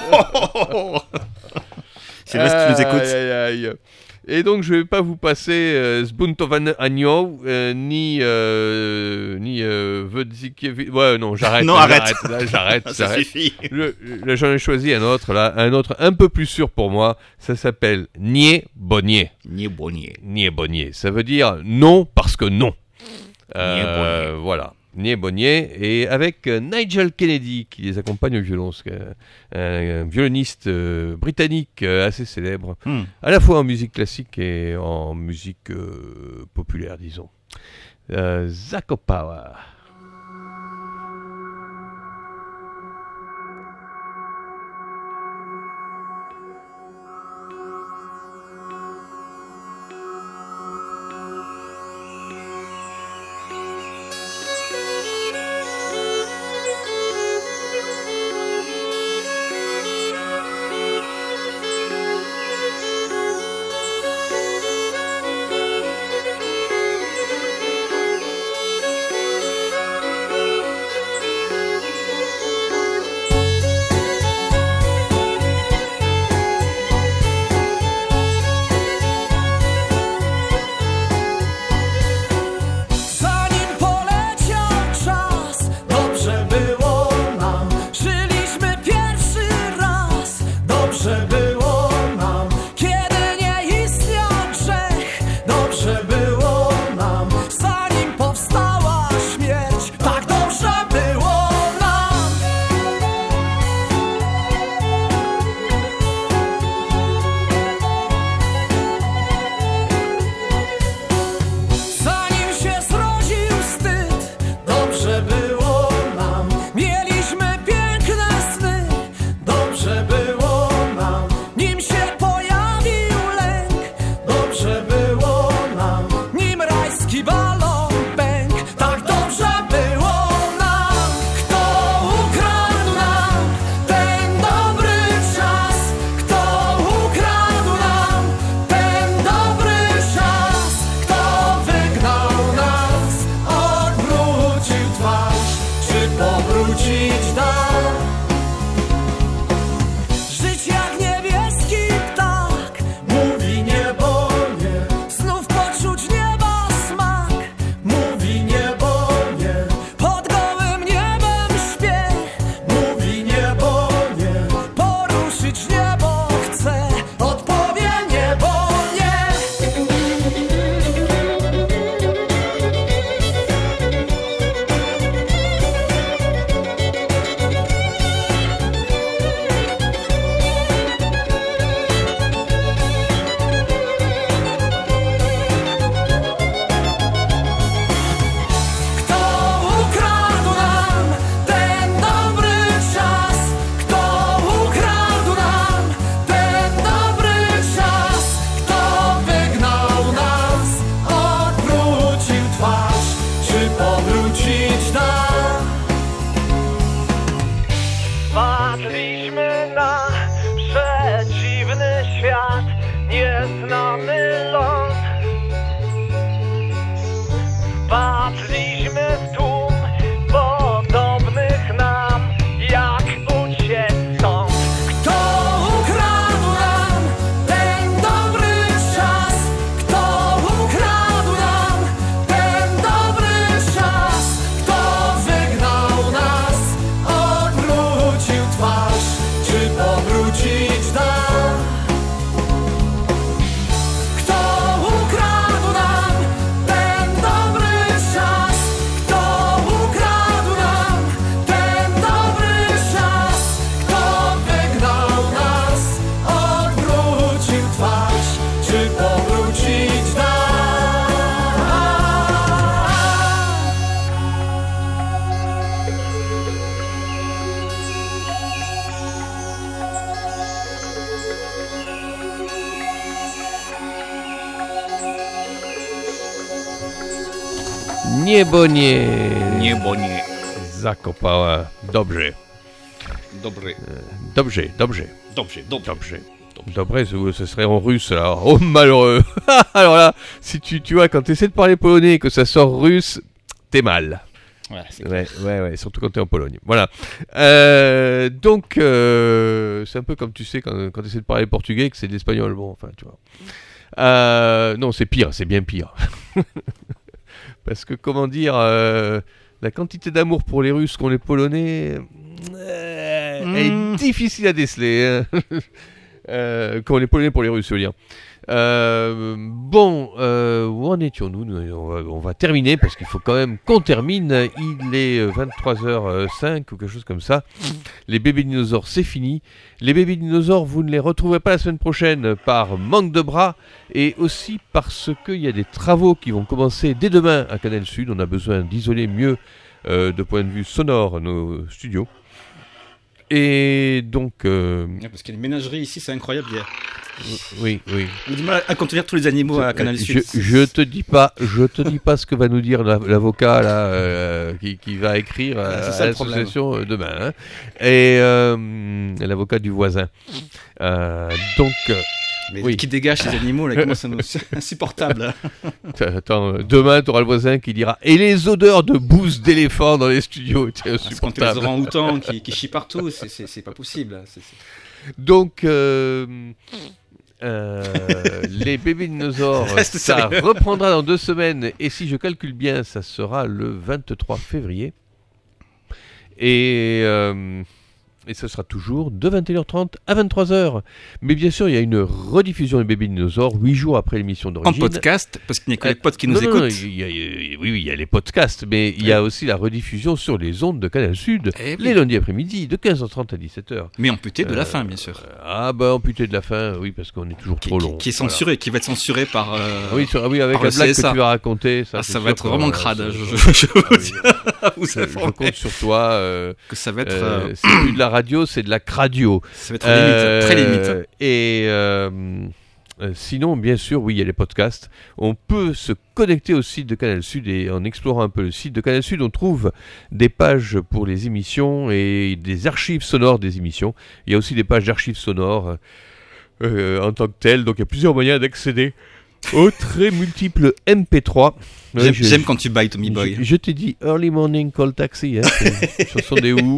Speaker 5: Sylvain, si tu nous écoutes.
Speaker 4: Aïe, aïe, aïe. Et donc je vais pas vous passer euh, Zbuntowane Anioł euh, ni euh, ni euh, Wodzykiewicz. Ouais non, j'arrête.
Speaker 5: Non,
Speaker 4: là,
Speaker 5: arrête.
Speaker 4: J'arrête, là, j'arrête.
Speaker 5: Ça
Speaker 4: j'arrête.
Speaker 5: suffit.
Speaker 4: Je, je, j'en ai choisi un autre là, un autre un peu plus sûr pour moi. Ça s'appelle Nie Bonie.
Speaker 5: Nie Bonie.
Speaker 4: Nie Bonie. Ça veut dire non parce que non. Euh, voilà. Nie Bonie, et avec euh, Nigel Kennedy qui les accompagne au violon, c'est un, un violoniste euh, britannique euh, assez célèbre,
Speaker 5: mm.
Speaker 4: à la fois en musique classique et en musique euh, populaire, disons. Euh, Zakopane.
Speaker 15: Thank Patrzyliśmy w tłum podobnych nam, jak uciec stąd.
Speaker 9: Kto ukradł nam ten dobry czas? Kto ukradł nam ten dobry czas? Kto wygnał nas, odwrócił twarz, czy powrócić da? Kto ukradł nam ten dobry czas? Kto ukradł nam ten dobry czas? Kto wygnał nas, odwrócił twarz, czy powrócić da?
Speaker 4: Niebo nie.
Speaker 5: Niebo nie.
Speaker 4: Zakopała. Dobrze.
Speaker 5: Dobry.
Speaker 4: Dobrze, dobrze.
Speaker 5: Dobrze, dobrze.
Speaker 4: Dobrze. Dobré, ce, ce serait en russe alors. Oh malheureux. Alors là, si tu, tu vois, quand tu essaies de parler polonais et que ça sort russe, t'es mal.
Speaker 5: Ouais, c'est
Speaker 4: ouais, ouais, ouais, surtout quand t'es en Pologne. Voilà. Euh, donc, euh, c'est un peu comme tu sais quand, quand tu essaies de parler portugais et que c'est de l'espagnol. Bon, enfin, tu vois. Euh, non, c'est pire, c'est bien pire. Parce que, comment dire, euh, la quantité d'amour pour les Russes qu'ont les Polonais, euh,
Speaker 5: Mmh.
Speaker 4: elle est difficile à déceler. Hein. euh, qu'ont les Polonais pour les Russes, je veux dire. Euh, bon, euh, où en étions-nous? Nous, on, va, on va terminer parce qu'il faut quand même qu'on termine. Il est vingt-trois heures cinq ou quelque chose comme ça. Les bébés dinosaures, c'est fini. Les bébés dinosaures, vous ne les retrouverez pas la semaine prochaine par manque de bras et aussi parce qu'il y a des travaux qui vont commencer dès demain à Canal Sud. On a besoin d'isoler mieux euh, de point de vue sonore nos studios. Et donc... Euh...
Speaker 5: Ouais, parce qu'il y a une ménagerie ici, c'est incroyable. Il y a...
Speaker 4: Oui, oui.
Speaker 5: On a du mal à contenir tous les animaux à Canal Sud.
Speaker 4: Je, je te dis pas, je te dis pas ce que va nous dire la- l'avocat là, euh, qui, qui va écrire
Speaker 5: Ah,
Speaker 4: euh,
Speaker 5: c'est ça
Speaker 4: à
Speaker 5: le problème.
Speaker 4: l'association euh, demain. Hein. Et euh, l'avocat du voisin. Euh, donc. euh,
Speaker 5: Mais
Speaker 4: oui.
Speaker 5: qui dégage ces animaux là, comment ça nous... c'est insupportable.
Speaker 4: Attends, demain, tu auras le voisin qui dira « Et les odeurs de bouse d'éléphant dans les studios !» C'est
Speaker 5: Parce qu'on les
Speaker 4: insupportable.
Speaker 5: orang-outans qui, qui chient partout, c'est, c'est, c'est pas possible. C'est, c'est...
Speaker 4: Donc, euh, euh, les bébés dinosaures,
Speaker 5: Reste
Speaker 4: ça
Speaker 5: sérieux.
Speaker 4: reprendra dans deux semaines. Et si je calcule bien, ça sera le vingt-trois février. Et, euh, et ce sera toujours de vingt et une heures trente à vingt-trois heures. Mais bien sûr, il y a une rediffusion des bébés dinosaures huit jours après l'émission
Speaker 5: En
Speaker 4: d'origine.
Speaker 5: podcast, parce qu'il n'y a que les potes qui nous
Speaker 4: non, non, non,
Speaker 5: écoutent.
Speaker 4: il y a- il y a- oui, oui, il y a les podcasts, mais il y a aussi la rediffusion sur les ondes de Canal Sud,
Speaker 5: Eh oui.
Speaker 4: les lundis après-midi, de quinze heures trente à dix-sept heures.
Speaker 5: Mais amputé de la
Speaker 4: Euh,
Speaker 5: fin, bien sûr.
Speaker 4: Ah bah amputé de la fin, oui, parce qu'on est toujours
Speaker 5: Qui,
Speaker 4: trop
Speaker 5: qui-
Speaker 4: long.
Speaker 5: qui est
Speaker 4: Voilà.
Speaker 5: censuré, qui va être censuré par. euh,
Speaker 4: Ah oui, sur- ah oui, avec
Speaker 5: par
Speaker 4: la
Speaker 5: le
Speaker 4: blague
Speaker 5: C S A.
Speaker 4: que tu vas raconter, ça,
Speaker 5: Ah,
Speaker 4: c'est
Speaker 5: ça va
Speaker 4: sûr
Speaker 5: être
Speaker 4: que,
Speaker 5: vraiment
Speaker 4: euh,
Speaker 5: crade.
Speaker 4: ça-
Speaker 5: Je, je, je
Speaker 4: Ah
Speaker 5: vous
Speaker 4: oui.
Speaker 5: dis, vous
Speaker 4: Je, je
Speaker 5: informer.
Speaker 4: compte sur toi. euh,
Speaker 5: Que ça va être.
Speaker 4: euh,
Speaker 5: euh,
Speaker 4: c'est plus de la radio, c'est de la cradio.
Speaker 5: Ça va être limite, très limite.
Speaker 4: Et euh, euh, sinon, bien sûr, oui, il y a les podcasts. On peut se connecter au site de Canal Sud et en explorant un peu le site de Canal Sud, on trouve des pages pour les émissions et des archives sonores des émissions. Il y a aussi des pages d'archives sonores euh, en tant que telles. Donc il y a plusieurs moyens d'accéder aux très multiples M P trois. Ouais,
Speaker 5: J'aime,
Speaker 4: je-
Speaker 5: j'aime quand tu bailles, Tommy Boy.
Speaker 4: je, je t'ai dit Early Morning Call Taxi, hein, c'est une chanson des Who.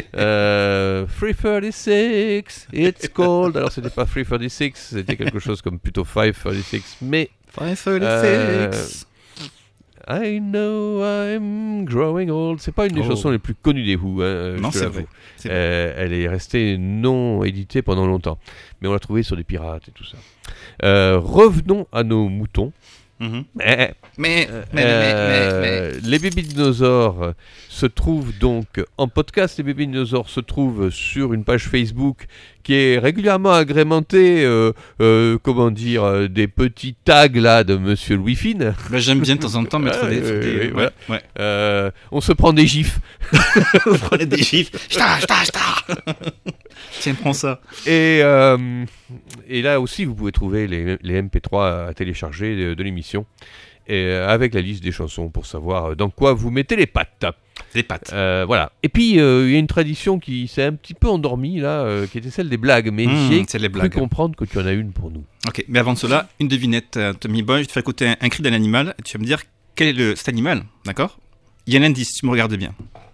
Speaker 4: Euh, three thirty-six, it's cold. Alors c'était pas three thirty-six, c'était quelque chose comme plutôt five thirty-six, mais
Speaker 5: five thirty-six.
Speaker 4: euh, I know I'm growing old. C'est pas une des
Speaker 5: Oh.
Speaker 4: chansons les plus connues des Who. Hein,
Speaker 5: Non,
Speaker 4: je te
Speaker 5: c'est
Speaker 4: l'avoue.
Speaker 5: vrai, c'est vrai.
Speaker 4: Euh, elle est restée non éditée pendant longtemps, mais on l'a trouvée sur des pirates et tout ça. Euh, revenons à nos moutons.
Speaker 5: Mhm.
Speaker 4: Mais,
Speaker 5: Mais,
Speaker 4: euh,
Speaker 5: mais, mais,
Speaker 4: euh, les bébés dinosaures se trouvent donc en podcast. Les bébés dinosaures se trouvent sur une page Facebook qui est régulièrement agrémentée, euh, euh, comment dire, euh, des petits tags là de Monsieur Louis Fine.
Speaker 5: Bah, j'aime bien de temps en temps mettre
Speaker 4: Ah,
Speaker 5: des.
Speaker 4: oui,
Speaker 5: des-
Speaker 4: oui, oui,
Speaker 5: ouais,
Speaker 4: voilà.
Speaker 5: ouais.
Speaker 4: Euh, on se prend des gifs.
Speaker 5: Vous prenez des chiffres. Ch'ta, ch'ta, ch'ta. Tiens, prends ça.
Speaker 4: Et, euh, et là aussi, vous pouvez trouver les, les M P trois à télécharger de, de l'émission, et, euh, avec la liste des chansons pour savoir dans quoi vous mettez les pattes.
Speaker 5: Les pattes.
Speaker 4: Euh, voilà. Et puis, euh, il y a une tradition qui s'est un petit peu endormie, là, euh, qui était celle des blagues. Mais
Speaker 5: Mmh,
Speaker 4: j'ai
Speaker 5: c'est les
Speaker 4: cru
Speaker 5: blagues.
Speaker 4: comprendre que tu en as une pour nous.
Speaker 5: Ok, mais avant de cela, une devinette, euh, Tommy Boy. Je te fais écouter un, un cri d'un animal et tu vas me dire quel est le, cet animal, d'accord? Il y a un indice, tu me regardes bien.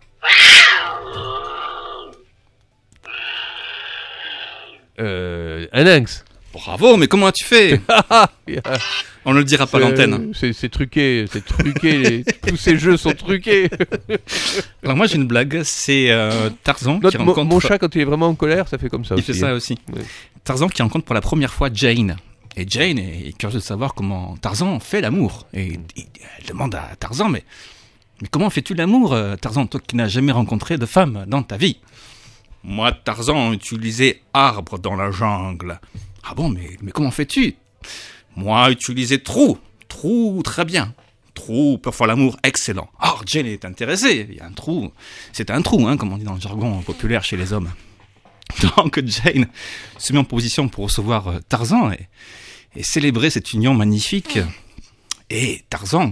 Speaker 4: Euh, un lynx.
Speaker 5: Bravo, mais comment as-tu fait? On ne le dira pas à l'antenne.
Speaker 4: C'est, c'est truqué, c'est truqué. les, tous ces jeux sont truqués.
Speaker 5: Alors moi j'ai une blague, c'est euh, Tarzan
Speaker 4: Notre,
Speaker 5: qui rencontre...
Speaker 4: Mon chat quand il est vraiment en colère, ça fait comme ça
Speaker 5: il
Speaker 4: aussi.
Speaker 5: fait ça
Speaker 4: hein.
Speaker 5: aussi.
Speaker 4: Ouais.
Speaker 5: Tarzan qui rencontre pour la première fois Jane. Et Jane est curieuse de savoir comment Tarzan fait l'amour. Et, et elle demande à Tarzan, mais, mais comment fais-tu l'amour, Tarzan, toi qui n'as jamais rencontré de femme dans ta vie? Moi, Tarzan, utilisais arbre dans la jungle. Ah bon, mais, mais comment fais-tu? Moi, utiliser trou. Trou, très bien. Trou, pour faire l'amour, excellent. Ah, oh, Jane est intéressée. Il y a un trou. C'est un trou, hein, comme on dit dans le jargon populaire chez les hommes. Donc, Jane se met en position pour recevoir Tarzan et, et célébrer cette union magnifique. Et Tarzan